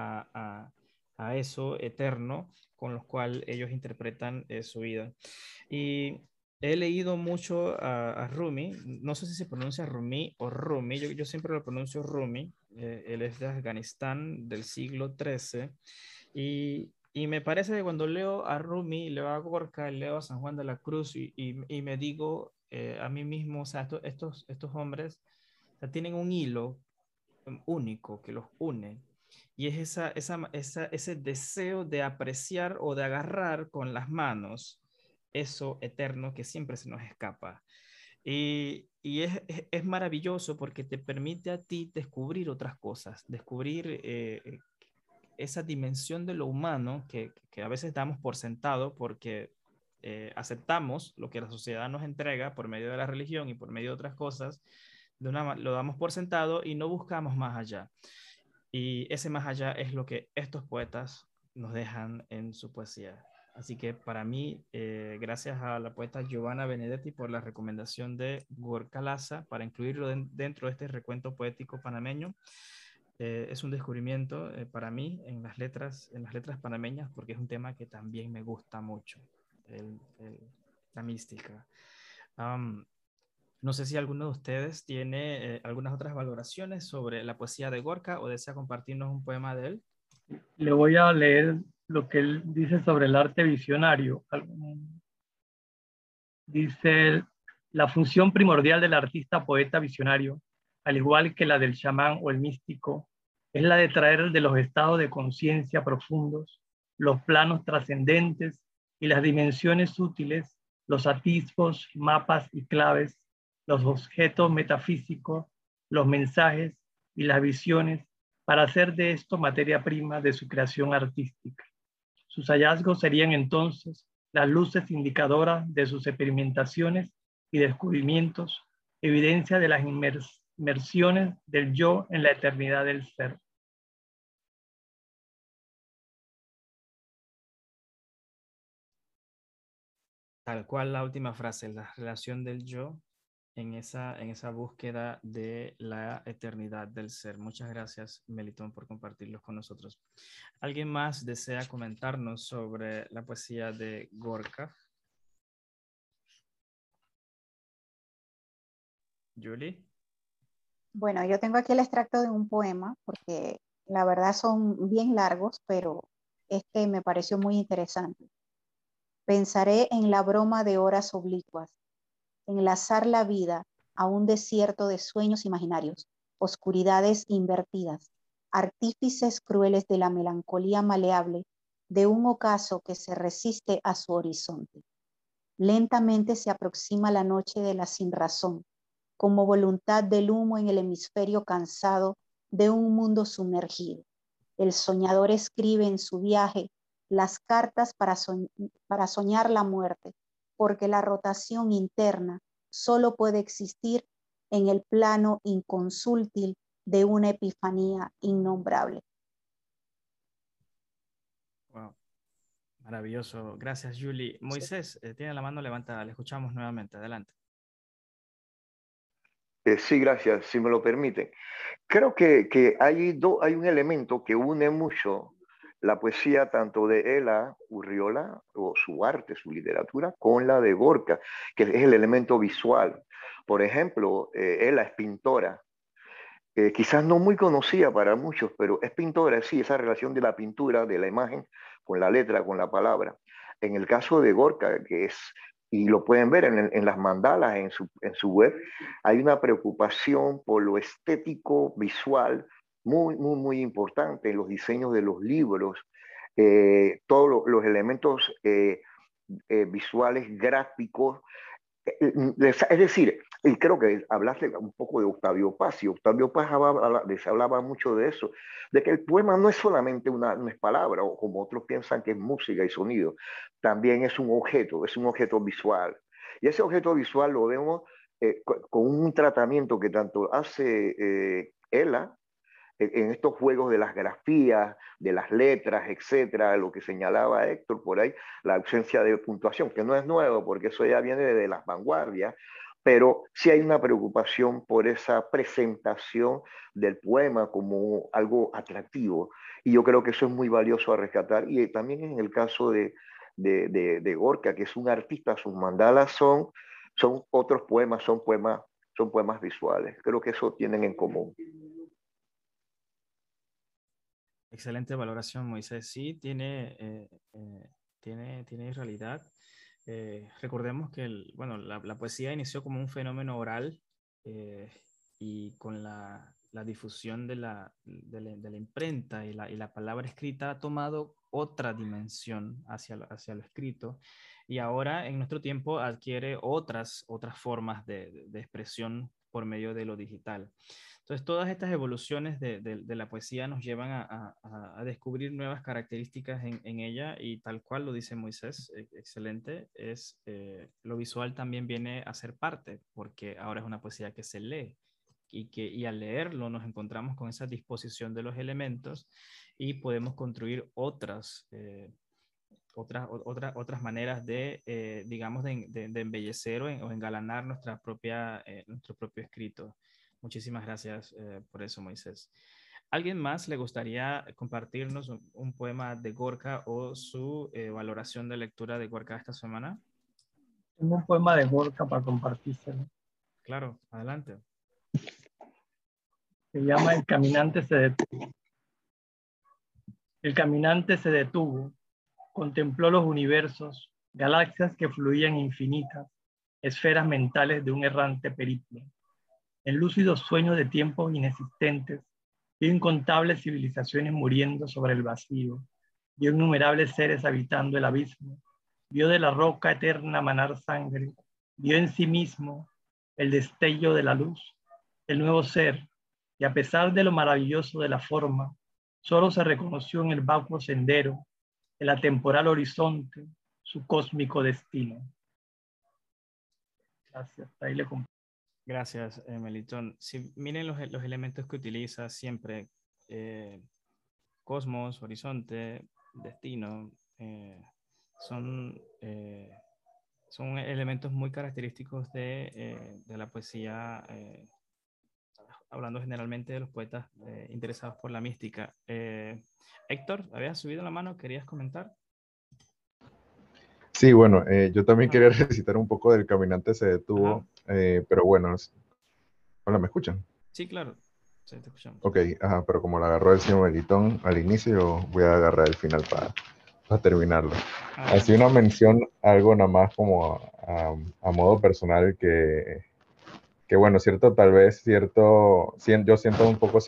a eso eterno con los cuales ellos interpretan su vida. Y he leído mucho a Rumi, no sé si se pronuncia Rumi o Rumi, yo siempre lo pronuncio Rumi, él es de Afganistán del siglo XIII, y me parece que cuando leo a Rumi, leo a Gorka, leo a San Juan de la Cruz y me digo a mí mismo, o sea, estos hombres, o sea, tienen un hilo único que los une. Y es ese deseo de apreciar o de agarrar con las manos eso eterno que siempre se nos escapa. Y es maravilloso porque te permite a ti descubrir otras cosas, descubrir esa dimensión de lo humano que a veces damos por sentado porque aceptamos lo que la sociedad nos entrega por medio de la religión y por medio de otras cosas, lo damos por sentado y no buscamos más allá. Y ese más allá es lo que estos poetas nos dejan en su poesía. Así que para mí, gracias a la poeta Giovanna Benedetti por la recomendación de Gorka Laza para incluirlo dentro de este recuento poético panameño. Es un descubrimiento para mí en las letras panameñas porque es un tema que también me gusta mucho, la mística. No sé si alguno de ustedes tiene algunas otras valoraciones sobre la poesía de Gorka o desea compartirnos un poema de él. Le voy a leer lo que él dice sobre el arte visionario. Dice, la función primordial del artista poeta visionario, al igual que la del chamán o el místico, es la de traer de los estados de conciencia profundos, los planos trascendentes y las dimensiones útiles, los atisbos, mapas y claves, los objetos metafísicos, los mensajes y las visiones, para hacer de esto materia prima de su creación artística. Sus hallazgos serían entonces las luces indicadoras de sus experimentaciones y descubrimientos, evidencia de las inmersiones del yo en la eternidad del ser. Tal cual la última frase, la relación del yo en esa búsqueda de la eternidad del ser. Muchas gracias, Melitón, por compartirlos con nosotros. ¿Alguien más desea comentarnos sobre la poesía de Gorka? Julie. Bueno, yo tengo aquí el extracto de un poema, porque la verdad son bien largos, pero este me pareció muy interesante. Pensaré en la broma de horas oblicuas, enlazar la vida a un desierto de sueños imaginarios, oscuridades invertidas, artífices crueles de la melancolía maleable de un ocaso que se resiste a su horizonte. Lentamente se aproxima la noche de la sinrazón, como voluntad del humo en el hemisferio cansado de un mundo sumergido. El soñador escribe en su viaje las cartas para soñar la muerte, porque la rotación interna solo puede existir en el plano inconsútil de una epifanía innombrable. Wow, maravilloso. Gracias, Julie. Moisés, tiene la mano levantada. Le escuchamos nuevamente. Adelante. Sí, gracias, si me lo permiten. Creo que hay un elemento que une mucho la poesía tanto de Ela Urriola, o su arte, su literatura, con la de Gorka, que es el elemento visual. Por ejemplo, Ela es pintora, quizás no muy conocida para muchos, pero es pintora, sí, esa relación de la pintura, de la imagen, con la letra, con la palabra. En el caso de Gorka, que es, y lo pueden ver en las mandalas en su web, hay una preocupación por lo estético, visual, muy, muy, muy importante en los diseños de los libros, todos los elementos visuales, gráficos, Es decir, y creo que hablaste un poco de Octavio Paz, y Octavio Paz hablaba mucho de eso, de que el poema no es solamente no es palabra, o como otros piensan que es música y sonido, también es un objeto visual. Y ese objeto visual lo vemos con un tratamiento que tanto hace Ella en estos juegos de las grafías, de las letras, etcétera, lo que señalaba Héctor por ahí, la ausencia de puntuación, que no es nuevo porque eso ya viene de las vanguardias, pero sí hay una preocupación por esa presentación del poema como algo atractivo. Y yo creo que eso es muy valioso a rescatar. Y también en el caso de Gorka, que es un artista, sus mandalas son otros poemas, son poemas visuales. Creo que eso tienen en común. Excelente valoración, Moisés. Sí, tiene realidad. Recordemos que bueno, la poesía inició como un fenómeno oral eh, y con la difusión de la imprenta y la palabra escrita ha tomado otra dimensión hacia lo escrito y ahora en nuestro tiempo adquiere otras formas de expresión por medio de lo digital. Entonces, todas estas evoluciones de la poesía nos llevan a descubrir nuevas características en ella y tal cual lo dice Moisés, excelente, lo visual también viene a ser parte, porque ahora es una poesía que se lee y al leerlo nos encontramos con esa disposición de los elementos y podemos construir otras maneras digamos, de embellecer o engalanar nuestro propio escrito. Muchísimas gracias por eso, Moisés. ¿Alguien más le gustaría compartirnos un poema de Gorka o su valoración de lectura de Gorka esta semana? Tengo un poema de Gorka para compartírselo. Claro, adelante. Se llama El caminante se detuvo. El caminante se detuvo, contempló los universos, galaxias que fluían infinitas, esferas mentales de un errante periplo. En lúcidos sueños de tiempos inexistentes, vio incontables civilizaciones muriendo sobre el vacío, vio innumerables seres habitando el abismo, vio de la roca eterna manar sangre, vio en sí mismo el destello de la luz, el nuevo ser, y a pesar de lo maravilloso de la forma, solo se reconoció en el vacuo sendero, el atemporal horizonte, su cósmico destino. Gracias, ahí le comparto. Gracias, Melitón. Si miren los elementos que utiliza siempre, cosmos, horizonte, destino, son elementos muy característicos de la poesía, hablando generalmente de los poetas interesados por la mística. Héctor, habías subido la mano, ¿querías comentar? Sí, bueno, yo también quería recitar un poco del Caminante se detuvo, pero bueno, hola, ¿me escuchan? Sí, claro, sí, te escuchamos. Ok, pero como la agarró el señor Melitón al inicio, yo voy a agarrar el final para terminarlo. Así una mención, algo nada más como a modo personal que bueno, tal vez yo siento un poco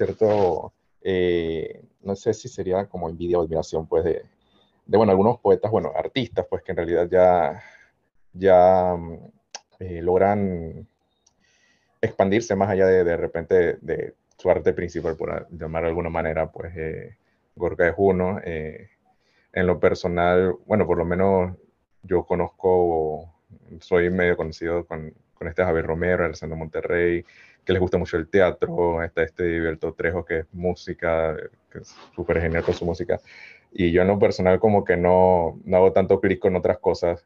no sé si sería como envidia o admiración, pues, de bueno, algunos poetas, bueno, artistas, pues, que en realidad ya logran expandirse más allá de repente de su arte principal, por llamar de alguna manera, pues, Gorka es uno. En lo personal, bueno, por lo menos yo soy medio conocido con este Javier Romero, Alessandro Monterrey, que les gusta mucho el teatro. Está este Alberto Trejo, que es música, que es súper genial con su música. Y yo en lo personal como que no hago tanto clic con otras cosas.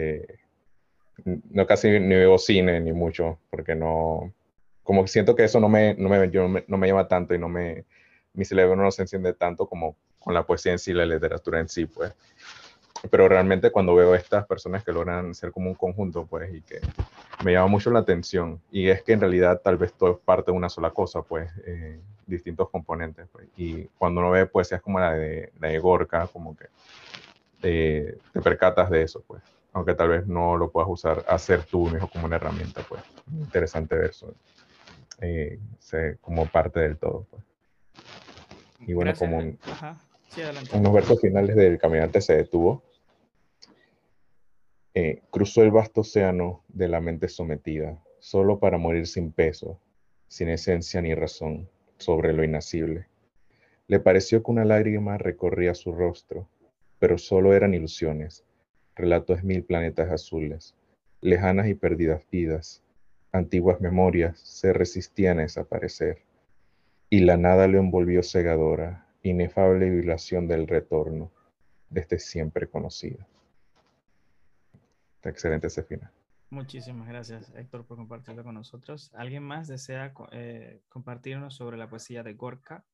No casi ni veo cine ni mucho, porque como que siento que eso no me llama tanto y mi cerebro no se enciende tanto como con la poesía en sí, la literatura en sí, pues. Pero realmente cuando veo a estas personas que logran ser como un conjunto, pues, y que me llama mucho la atención, y es que en realidad tal vez todo es parte de una sola cosa, pues, distintos componentes, pues. Y cuando uno ve poesías como la de Gorka, como que te percatas de eso, pues, aunque tal vez no lo puedas hacer tú mismo como una herramienta, pues. Interesante ver eso, como parte del todo, pues. Y bueno, Gracias. como Sí, adelante. unos versos finales del Caminante se detuvo. Cruzó el vasto océano de la mente sometida, solo para morir sin peso, sin esencia ni razón, sobre lo inacible. Le pareció que una lágrima recorría su rostro, pero solo eran ilusiones, relatos de 1000 planetas azules, lejanas y perdidas vidas, antiguas memorias se resistían a desaparecer, y la nada lo envolvió cegadora, inefable vibración del retorno, desde siempre conocida. Está excelente ese final. Muchísimas gracias, Héctor, por compartirlo con nosotros. ¿Alguien más desea compartirnos sobre la poesía de Gorka?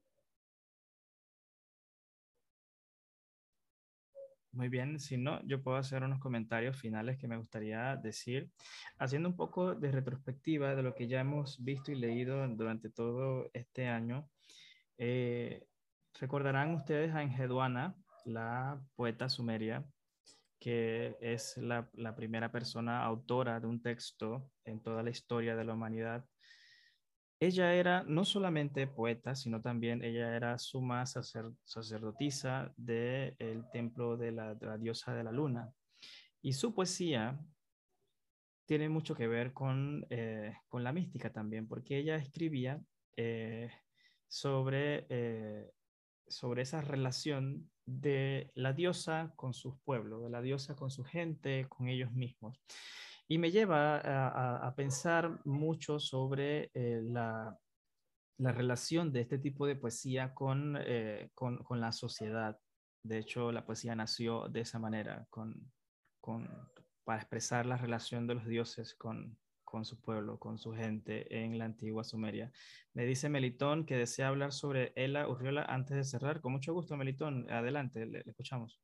Muy bien, si no, yo puedo hacer unos comentarios finales que me gustaría decir, haciendo un poco de retrospectiva de lo que ya hemos visto y leído durante todo este año. Recordarán ustedes a Enheduanna, la poeta sumeria, que es la primera persona autora de un texto en toda la historia de la humanidad. Ella era no solamente poeta, sino también ella era suma sacerdotisa del templo de la diosa de la luna. Y su poesía tiene mucho que ver con la mística también, porque ella escribía eh, sobre, sobre esa relación de la diosa con sus pueblos, de la diosa con su gente, con ellos mismos. Y me lleva a pensar mucho sobre la relación de este tipo de poesía con la sociedad. De hecho, la poesía nació de esa manera, con, para expresar la relación de los dioses con su pueblo, con su gente en la antigua Sumeria. Me dice Melitón que desea hablar sobre Ela Urriola antes de cerrar. Con mucho gusto, Melitón. Adelante, le escuchamos.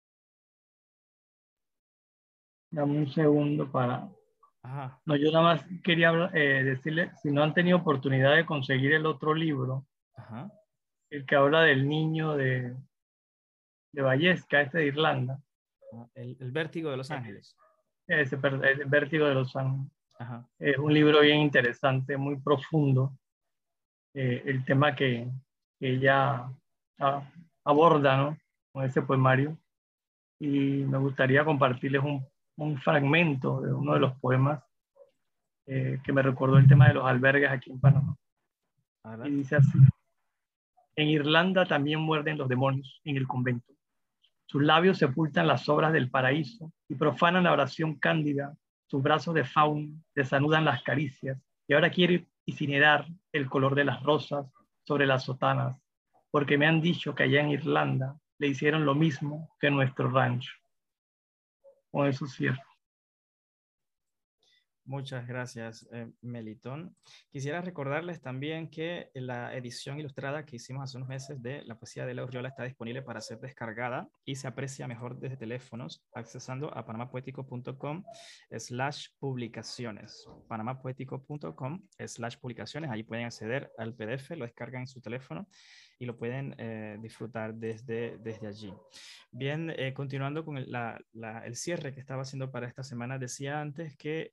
Dame un segundo para... Ajá. No, yo nada más quería decirle, si no han tenido oportunidad de conseguir el otro libro, Ajá. el que habla del niño de Vallesca, este de Irlanda, El vértigo de los ángeles. el Vértigo de los Ángeles. Ajá. Es un libro bien interesante, muy profundo. El tema que ella aborda, ¿no? Con ese poemario. Y me gustaría compartirles un fragmento de uno de los poemas que me recordó el tema de los albergues aquí en Panamá. Y Adelante. dice así: en Irlanda también muerden los demonios en el convento. Sus labios sepultan las obras del paraíso y profanan la oración cándida. Sus brazos de faun desanudan las caricias y ahora quiere incinerar el color de las rosas sobre las sotanas, porque me han dicho que allá en Irlanda le hicieron lo mismo que en nuestro rancho. Con eso cierro. Muchas gracias, Melitón. Quisiera recordarles también que la edición ilustrada que hicimos hace unos meses de La poesía de Ela Urriola está disponible para ser descargada y se aprecia mejor desde teléfonos accesando a panamapoético.com/publicaciones. panamapoético.com/publicaciones. Ahí pueden acceder al PDF, lo descargan en su teléfono y lo pueden disfrutar desde allí. Bien, continuando con el cierre que estaba haciendo para esta semana, decía antes que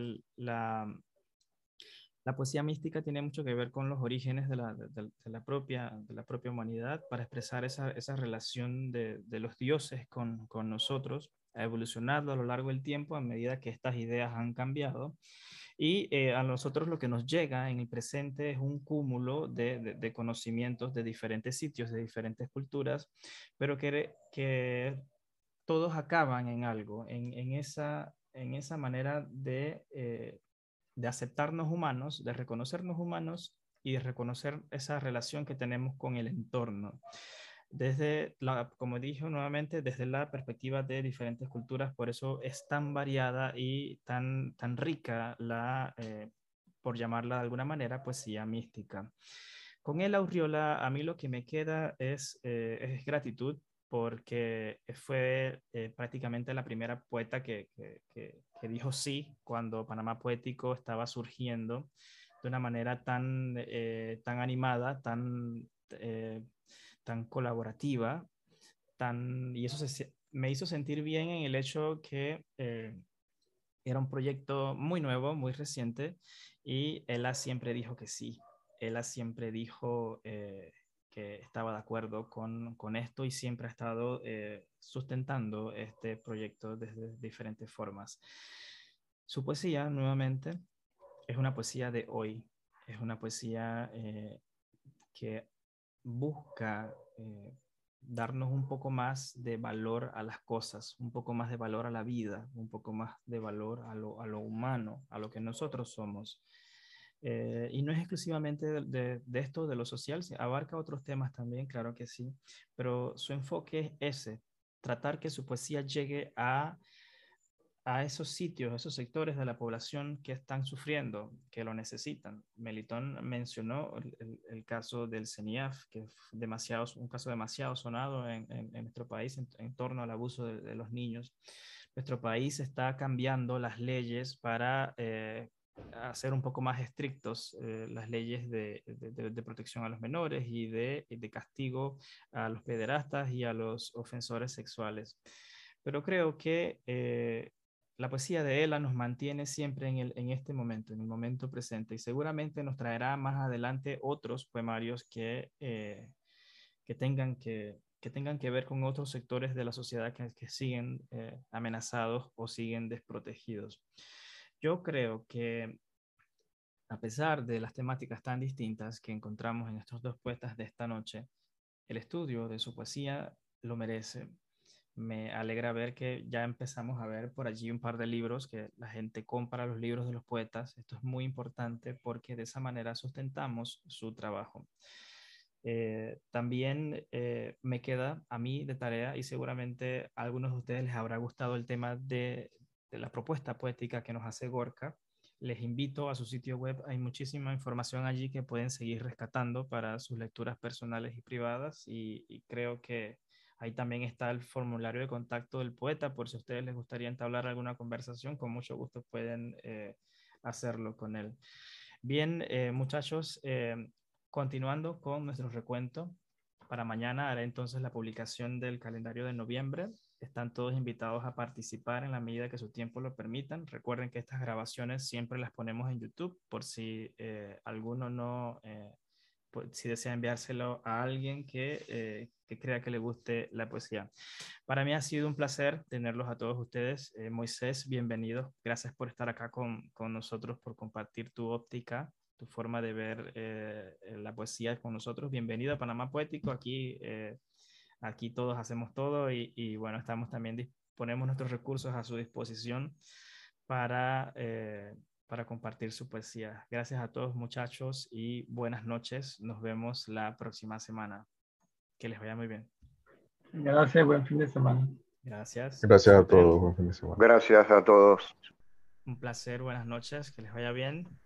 la poesía mística tiene mucho que ver con los orígenes de la propia humanidad para expresar esa relación de los dioses con nosotros. Ha evolucionado a lo largo del tiempo a medida que estas ideas han cambiado. Y a nosotros lo que nos llega en el presente es un cúmulo de conocimientos de diferentes sitios, de diferentes culturas, pero que todos acaban en algo, en esa manera de aceptarnos humanos, de reconocernos humanos y de reconocer esa relación que tenemos con el entorno. Como dije nuevamente, desde la perspectiva de diferentes culturas, por eso es tan variada y tan rica por llamarla de alguna manera, poesía mística. Con Ela Urriola, a mí lo que me queda es gratitud, porque fue prácticamente la primera poeta que dijo sí cuando Panamá Poético estaba surgiendo de una manera tan animada, tan colaborativa, y eso me hizo sentir bien en el hecho que era un proyecto muy nuevo, muy reciente, y ella siempre dijo que sí. Ella siempre dijo que estaba de acuerdo con esto y siempre ha estado sustentando este proyecto desde diferentes formas. Su poesía, nuevamente, es una poesía de hoy, es una poesía que busca darnos un poco más de valor a las cosas, un poco más de valor a la vida, un poco más de valor a lo humano, a lo que nosotros somos. Y no es exclusivamente de esto, de lo social, abarca otros temas también, claro que sí, pero su enfoque es ese, tratar que su poesía llegue a esos sitios, a esos sectores de la población que están sufriendo, que lo necesitan. Melitón mencionó el caso del CENIAF, que es un caso demasiado sonado en nuestro país en torno al abuso de los niños. Nuestro país está cambiando las leyes para hacer un poco más estrictos las leyes de protección a los menores y de castigo a los pederastas y a los ofensores sexuales. Pero creo que la poesía de Ela nos mantiene siempre en este momento, en el momento presente, y seguramente nos traerá más adelante otros poemarios que tengan que ver con otros sectores de la sociedad que siguen amenazados o siguen desprotegidos. Yo creo que a pesar de las temáticas tan distintas que encontramos en estos dos poetas de esta noche, el estudio de su poesía lo merece. Me alegra ver que ya empezamos a ver por allí un par de libros, que la gente compra los libros de los poetas. Esto es muy importante porque de esa manera sustentamos su trabajo. También me queda a mí de tarea, y seguramente a algunos de ustedes les habrá gustado el tema de la propuesta poética que nos hace Gorka. Les invito a su sitio web, hay muchísima información allí que pueden seguir rescatando para sus lecturas personales y privadas, y creo que ahí también está el formulario de contacto del poeta, por si a ustedes les gustaría entablar alguna conversación, con mucho gusto pueden hacerlo con él. Bien, muchachos, continuando con nuestro recuento, para mañana haré entonces la publicación del calendario de noviembre. Están todos invitados a participar en la medida que su tiempo lo permitan. Recuerden que estas grabaciones siempre las ponemos en YouTube por si alguno no, si desea enviárselo a alguien que crea que le guste la poesía. Para mí ha sido un placer tenerlos a todos ustedes. Moisés, bienvenido. Gracias por estar acá con nosotros, por compartir tu óptica, tu forma de ver la poesía con nosotros. Bienvenido a Panamá Poético. Aquí todos hacemos todo y bueno, estamos también, ponemos nuestros recursos a su disposición para compartir su poesía. Gracias a todos, muchachos, y buenas noches. Nos vemos la próxima semana. Que les vaya muy bien. Gracias, buen fin de semana. Gracias. Gracias a todos. Buen fin de semana. Gracias a todos. Un placer, buenas noches, que les vaya bien.